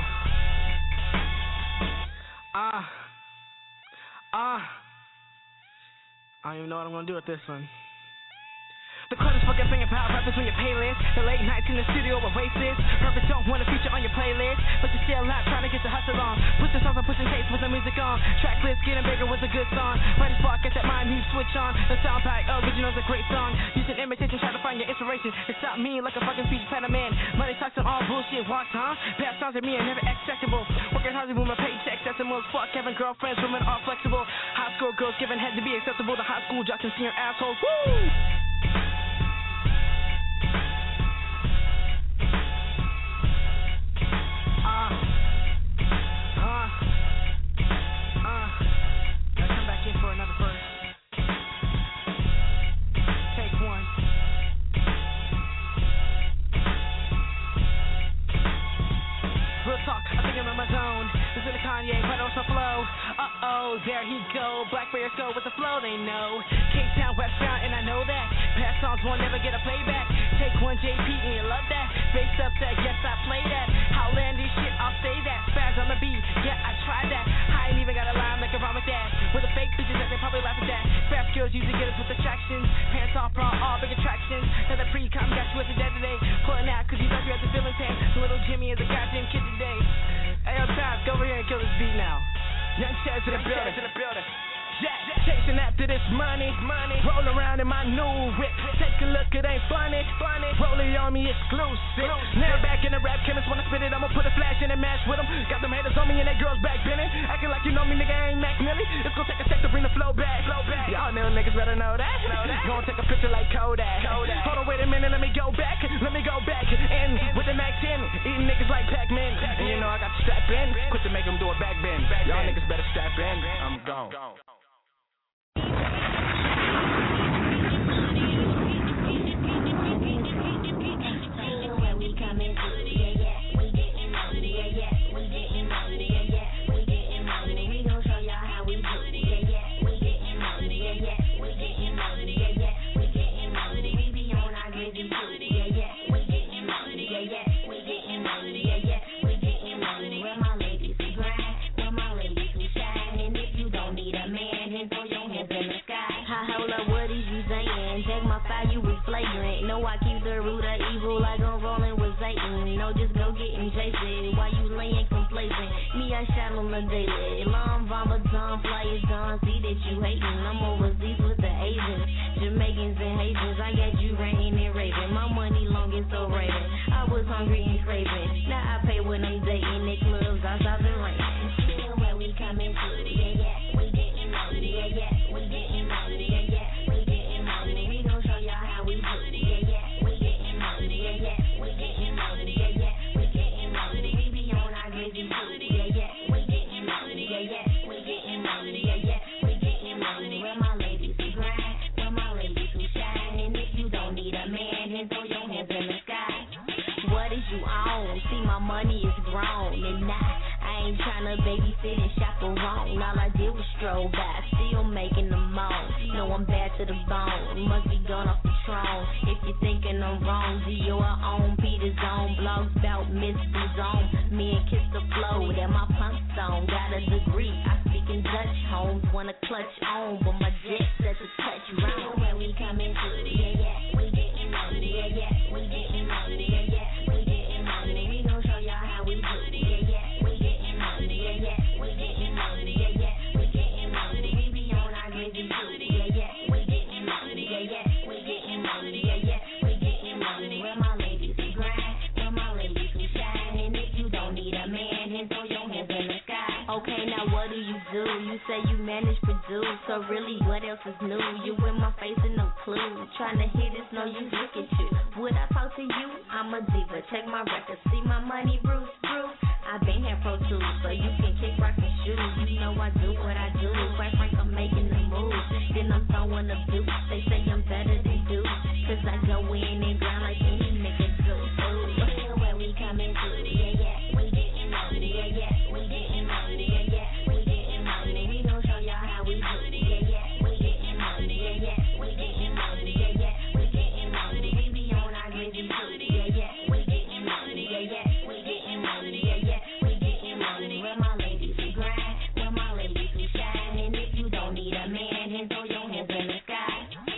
Ah. Ah. I don't even know what I'm gonna do with this one. The coldest fucking thing about rappers on your playlist. The late nights in the studio with races. Rappers don't want to feature on your playlist, but you're still out trying to get the hustle on. Put the songs on pushing tapes with the music on. Track list getting bigger was a good song. Right as fuck, get that mind you switch on. The sound pack original's a great song. Use an imitation, try to find your inspiration. It's not me like a fucking speech planet man. Money talks on all bullshit walks, huh? Past songs at me are never accessible. Working hard to move my paycheck decimals. Fuck having girlfriends, women are flexible. High school girls giving head to be acceptable. The high school jocks and senior assholes. Woo! Uh, uh, uh, gotta come back in for another verse. go, there he go. Black Bear go with the flow they know. Cape Town, Westbound, and I know that. Past songs won't never get a playback. Take one J P and you love that. Face up that, yes I play that. Outlandish shit, I'll say that. Spaz on the beat, yeah I tried that. I ain't even got a line like a rhyme with that. With the fake bitches that they probably laugh at that. Fast girls usually get us with distractions. Pants off, bra, all big attractions. Now the pre-com got you at the dead today. Pulling out cause you thought you had the feeling pain. Little Jimmy is a goddamn kid today. Hey yo, Taz, go over here and kill this beat now. Young Chaz in the building. In the building. Yeah, chasing after this money, money. Roll around in my new whip. Take a look, it ain't funny, funny. Rolling on me exclusive. Now back in the rap chemist, wanna spit it, I'ma put a flash in and mash with them. Got them haters on me and they girls back bending. Acting like you know me, nigga, I ain't Mac Millie. It's gonna take a sec to bring the flow back. Flow back. Y'all little niggas better know that. Know that. Gonna take a picture like Kodak. Kodak. Hold on, wait a minute, let me go back. Let me go back. And with the Mac ten, eating niggas like Pac-Man. And you know I got the strap in. Quick to make them do a back bend. Y'all niggas better strap in. I'm gone. No, I keep the root of evil like I'm rolling with Satan. No, just go getting chasing while you laying complacent. Me, I shot on the daily. Long vomit, dumb, flyers done. See that you hating. I'm overseas with the Asians, Jamaicans and Haitians. I got you ranking and raving. My money long and so raving. I was hungry and craving. Now I pay when I'm dating. The clubs outside the rain. Still where we coming to. Yeah, yeah, we getting money. Yeah, yeah, we getting money. Yeah, yeah, we getting money. We gon' show y'all how we do. Money is grown and now I ain't tryna babysit and chaperone. All I did was stroll by, still making the moan. No, I'm bad to the bone, must be gone off the throne. If you're thinking I'm wrong, do your own Peter's own blogs about Mister Zone. Me and Kiss the Flow, that my punk song. Got a degree, I speak in Dutch. Homes wanna clutch on, but my jet set to touch round. Where we coming to, yeah, yeah, we getting money, yeah, yeah, we getting money, yeah, yeah. Okay, now what do you do? You say you manage produce, so really what else is new? You in my face and no clue. Tryna hit this, no use, look at you. Would I talk to you? I'm a diva, check my records, see my money, Bruce, Bruce. I been here Pro Tools, so you can kick, rock, and shoot. You know I do what I do, quite frank, I'm making the move. Then I'm throwing a deuce, they say I'm better than Duke. Cause I go in and grind like any nigga do. Ooh, where we coming to, yeah, yeah, we getting money, yeah, yeah, we getting money, yeah, yeah, we getting money. We gon' show y'all how we do, yeah, yeah, we getting money, yeah, yeah, we getting money, yeah, yeah, we getting money. We be on our gritty too, yeah, yeah, we getting money, yeah, yeah, we getting money, yeah, yeah, we getting money. Where my ladies who grind, where my ladies who shine, and if you don't need a man, then throw your hands in the sky.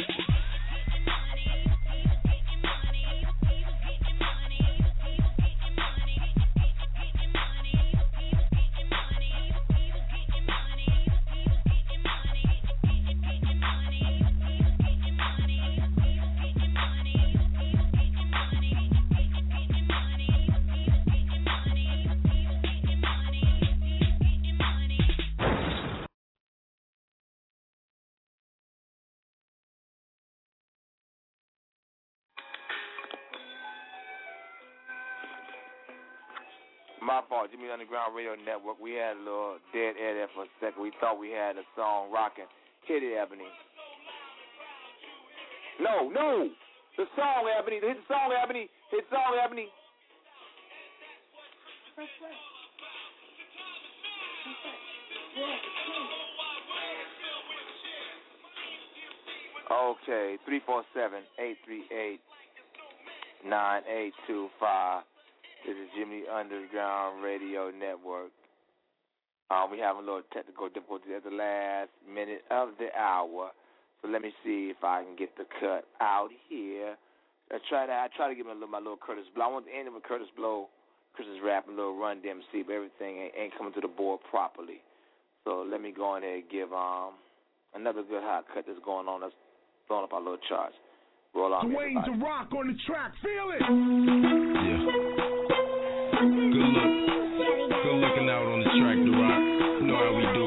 My fault, Jimmy Underground Radio Network. We had a little dead air there for a second. We thought we had a song rocking. Hit it, Ebony. No, no. The song, Ebony. Hit the song, Ebony. Hit the song, Ebony. Okay, three four seven, eight three eight, nine eight two five. This is Jimmy Underground Radio Network. Um, we have a little technical difficulty at the last minute of the hour. So let me see if I can get the cut out here. I try to I try to give him a little, my little Curtis Blow. I want to end it with Curtis Blow, Curtis rap, a little Run D M C, but everything ain't, ain't coming to the board properly. So let me go in there and give um another good hot cut that's going on. That's throwing up our little charts. Roll on. Dwayne The Rock on the track. Feel it. Yeah. Good look. Good looking out on the track, The Rock. You know how we do.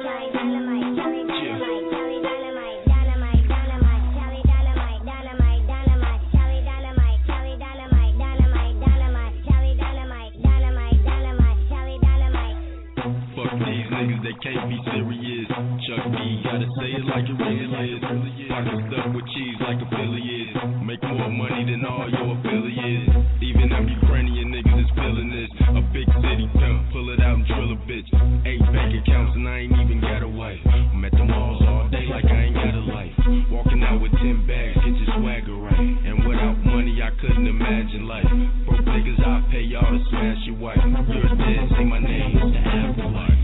Niggas that can't be serious. Chuck D gotta say it like it really is. Pocket stuff with cheese like affiliates. Make more money than all your affiliates. Even them Ukrainian niggas is feeling this. A big city pimp, pull it out and drill a bitch. Eight bank accounts and I ain't even got a wife. I'm at the malls all day like I ain't got a life. Walking out with ten bags, get your swagger right. And without money I couldn't imagine life. Broke niggas, I'll pay y'all to smash your wife. You're dead, say my name, it's the afterlife.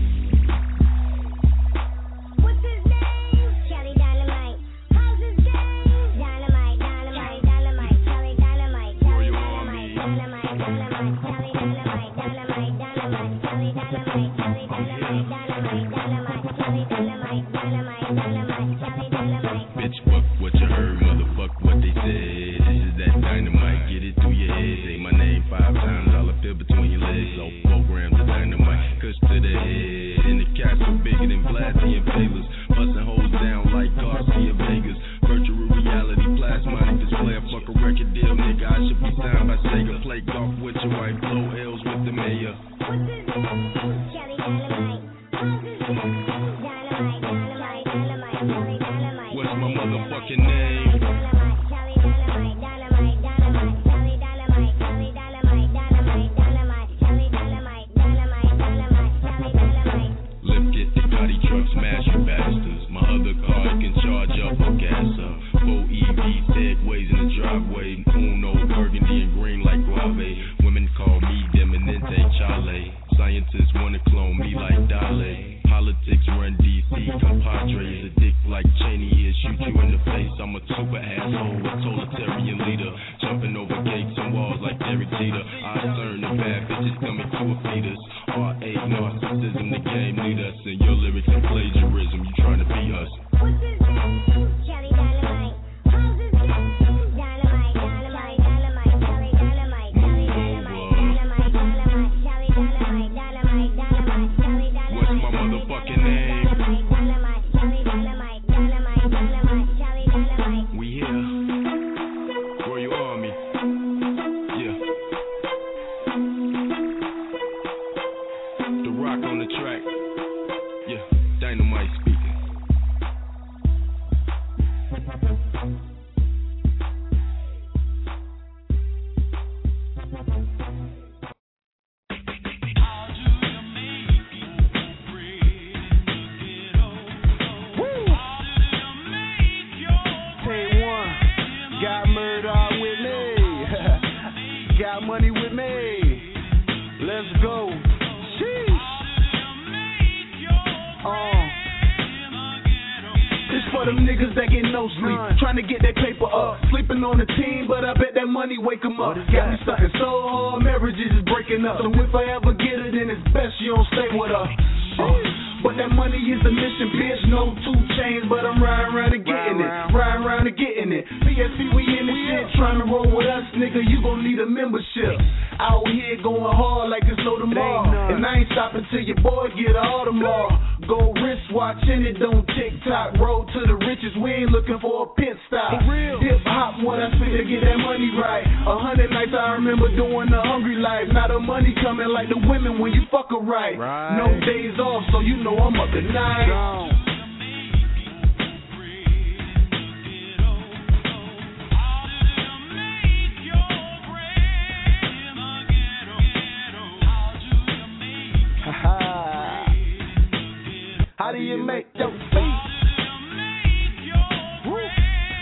Bitch, fuck what you heard, motherfuck what they said. This is that dynamite, get it through your head. Say my name five times, all I feel between your legs. All programs of dynamite, cush to the head. In the castle bigger than Blasty and Paylors. Bustin' hoes down like Garcia Vegas. Virtual reality, plasmatic display. I fuck a record deal, nigga, I should be signed by Sega. Play golf with your wife, blow L's with the mayor. What's my motherfucking name? Lift it, the Gotti truck, smash you bastards. My other car can charge up or gas up. Four E V segways in the driveway. Uno, burgundy and green like guave. Women call me Deminente Chale. Scientists wanna clone me like Dale. Politics run D C, compadres. A dick like Cheney is, shoot you in the face. I'm a super asshole, a totalitarian leader. Jumping over gates and walls like Derek Jeter. I turn the bad bitches coming to a fetus. R A narcissism, the game lead us. And your lyrics are plagiarism, you trying to be us. Motherfucking name. We here. Where you are me? Yeah. The Rock on the track. Yeah. Dynamite speaking. Money with me. Let's go. Sheesh. Uh. This for them niggas that get no sleep, trying to get that paper up. Sleeping on the team, but I bet that money wake them up. Got me stuck so hard, marriages is breaking up. So if I ever get it, then it's best you don't stay with her. Uh. But that money is the mission, bitch. No two chains, but I'm riding around and getting it. Riding around and getting it. P S P, we in the shit. Trying to roll with us, nigga, you gon' need a membership. Out here going hard like it's no tomorrow. And I ain't stopping till your boy get all tomorrow. Go wristwatch and it don't TikTok. Roll to the riches, we ain't looking for a pit stop. Hip hop, what I spit to get that money right. A hundred nights I remember doing the hungry life. Now the money coming like the women when you fuck her right. right. No days off, so you know I'm up at night. Gone. How do you make your feet?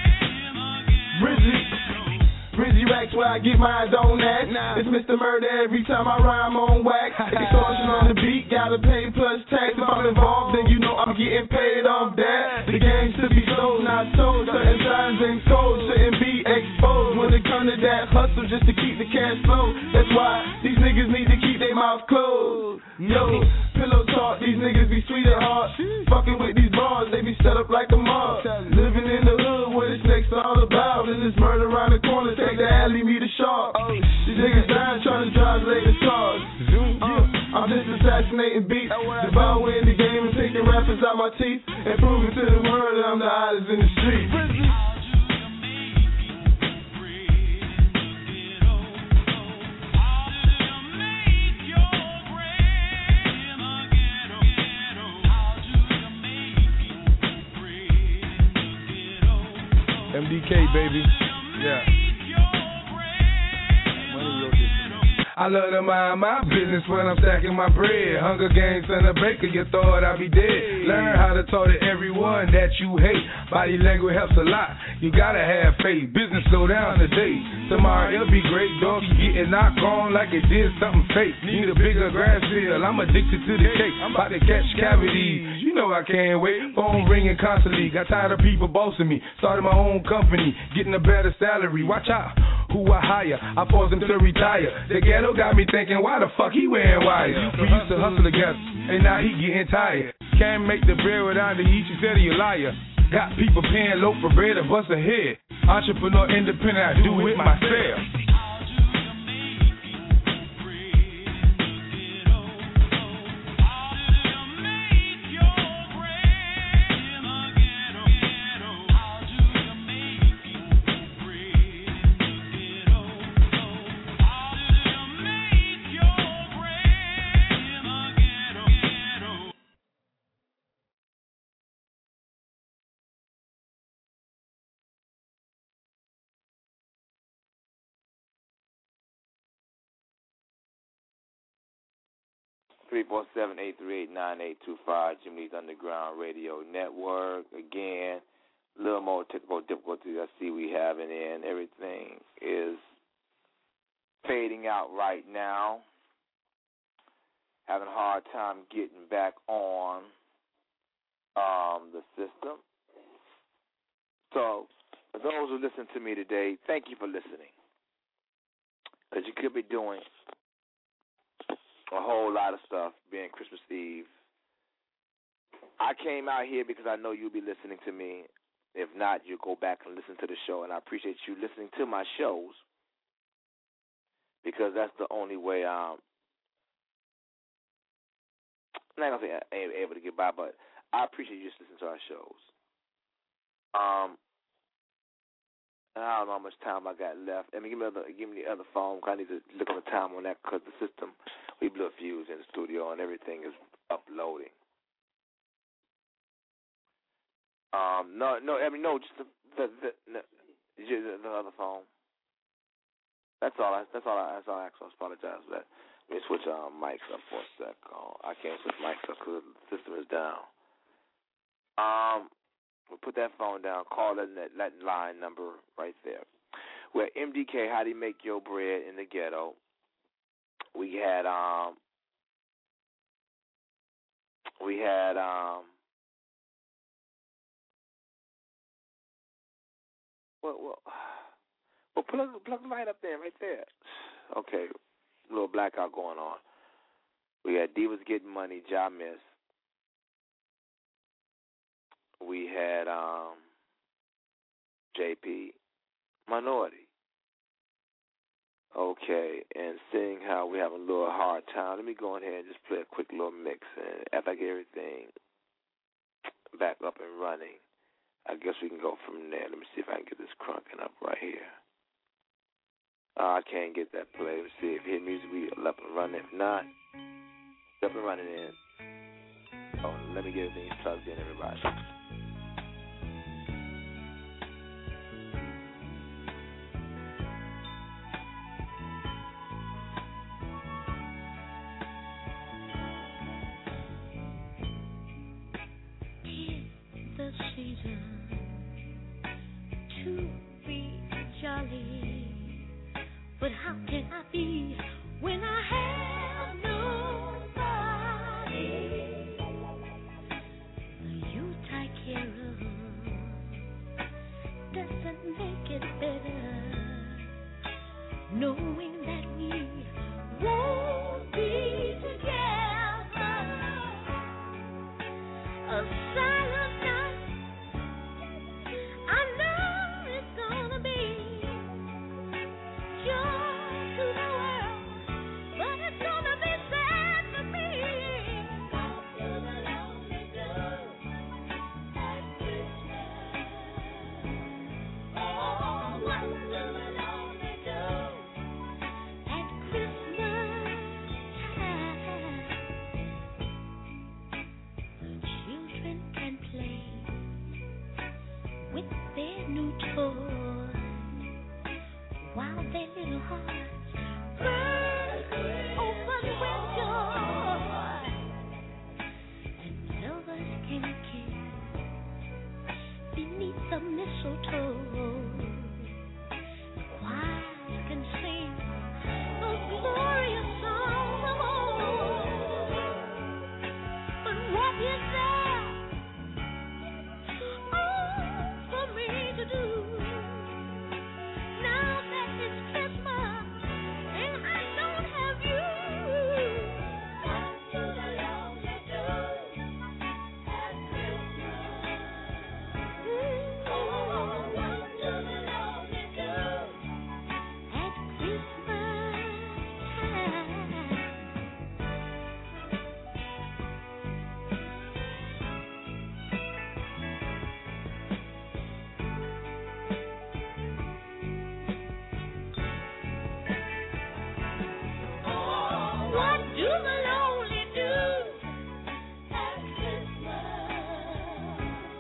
ask where I get mine, don't ask. Nah. It's Mister Murder every time I rhyme on wax. Extortion on the beat, gotta pay plus tax. If I'm involved, then you know I'm getting paid off that. The game should be sold, not told. Certain signs and codes shouldn't be exposed. When it come to that hustle, just to keep the cash flow. That's why these niggas need to keep their mouth closed. Yo, pillow talk, these niggas be sweet at heart. Fucking with these bars, they be set up like a mob. Living in the hood, what it's next all about. And this murder around the corner, take the alley, meet a shark. These niggas dying trying to drive latest cars. Uh, I'm just assassinating beats, devouring the game and taking rappers out my teeth, and proving to the world that I'm the hottest in the street. M D K, baby. Yeah. I love to mind my business when I'm stacking my bread. Hunger Games and a baker, you thought I'd be dead. Learn how to talk to everyone that you hate. Body language helps a lot. You gotta have faith. Business slow down today. Tomorrow it'll be great. Dog getting knocked on like it did something fake. Need a bigger grass field. I'm addicted to the cake. I'm about to catch cavities. You know I can't wait. Phone ringing constantly. Got tired of people bossing me. Started my own company. Getting a better salary. Watch out who I hire. I force them to retire. The ghetto got me thinking, why the fuck he wearing wires? We used to hustle together, and now he getting tired. Can't make the bread without the eat, you said he a liar. Got people paying low for bread to bust a head. Entrepreneur independent, I do it myself. three four seven, eight three eight, nine eight two five, Jimmy's Underground Radio Network. Again, a little more technical difficulties I see we having in. Everything is fading out right now. Having a hard time getting back on um, the system. So, for those who listen to me today, thank you for listening. Because you could be doing a whole lot of stuff, being Christmas Eve. I came out here because I know you'll be listening to me. If not, you'll go back and listen to the show, and I appreciate you listening to my shows because that's the only way um, I'm not going to say I ain't able to get by, but I appreciate you just listening to our shows. Um, I don't know how much time I got left. I mean, give me, other, give me the other phone, because I need to look on the time on that because the system, we blew a fuse in the studio and everything is uploading. Um, no, no, I mean, no, just the the the, the, the other phone. That's all. I, that's all. I, that's all. I actually apologize for that. Let me switch um, mics up for a sec. Oh, I can't switch mics up because the system is down. Um, we'll put that phone down. Call that, that line number right there. We're M D K. How do you make your bread in the ghetto? We had um. We had um. Well, well, well, plug, plug the light up there, right there. Okay, a little blackout going on. We had Divas Getting Money, Ja Miss. We had um, J P, Minority. Okay, and seeing how we have a little hard time, let me go in here and just play a quick little mix. And after I get everything back up and running, I guess we can go from there. Let me see if I can get this crunking up right here. Uh, I can't get that play. Let me see if hit music we up and running. If not, up and running in. Oh, let me get everything plugged in, everybody. The season to be jolly. But how can I be when I have nobody? You take care of doesn't make it better, knowing that we won't be together. A silent night, I know it's gonna be joy to the world, but it's gonna be sad for me. What do the lonely do at Christmas? Oh, what do the lonely do at Christmas time? Children can play with their new toys while their little hearts burst open with joy, and lovers can kiss beneath the mistletoe. The choirs can sing a glorious song of old. But what is there all for me to do now that it's Christmas and I don't have you? What do the lonely do at Christmas? Oh, what do the lonely do at Christmas time? What do the lonely do at Christmas?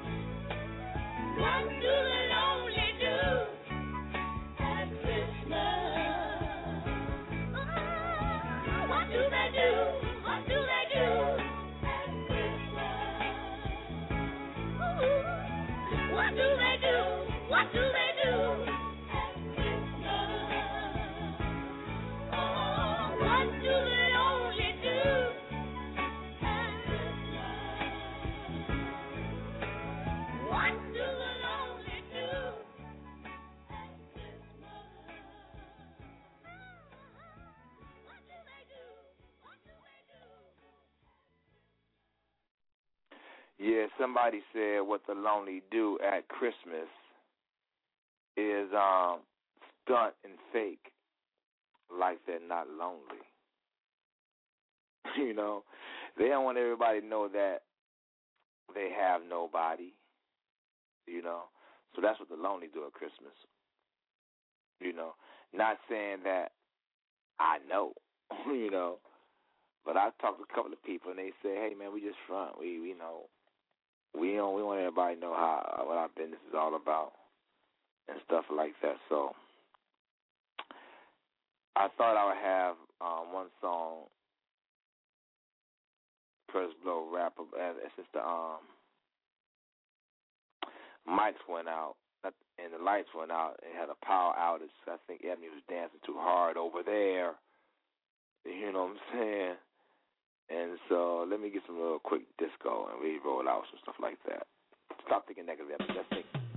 What do the lonely do at Christmas? Oh, what do they do? What do they do at Christmas? Ooh, what do they do? What do they do at Christmas? Oh, what do the lonely do at Christmas? What do the lonely do at Christmas? What do they do? What do they do? Yeah, somebody said what the lonely do at Christmas is um, stunt and fake like they're not lonely. You know, they don't want everybody to know that they have nobody, you know. So that's what the lonely do at Christmas. You know, not saying that I know, you know, but I've talked to a couple of people and they say, hey, man, we just front. We, we know. We don't, we want everybody to know how what our business is all about and stuff like that. So I thought I would have um, one song, Press Blow Rap, uh, since the um, mics went out and the lights went out and had a power outage. I think Ebony was dancing too hard over there. You know what I'm saying? And so let me get some little quick disco and we roll out some stuff like that. Stop thinking negative. Let's think.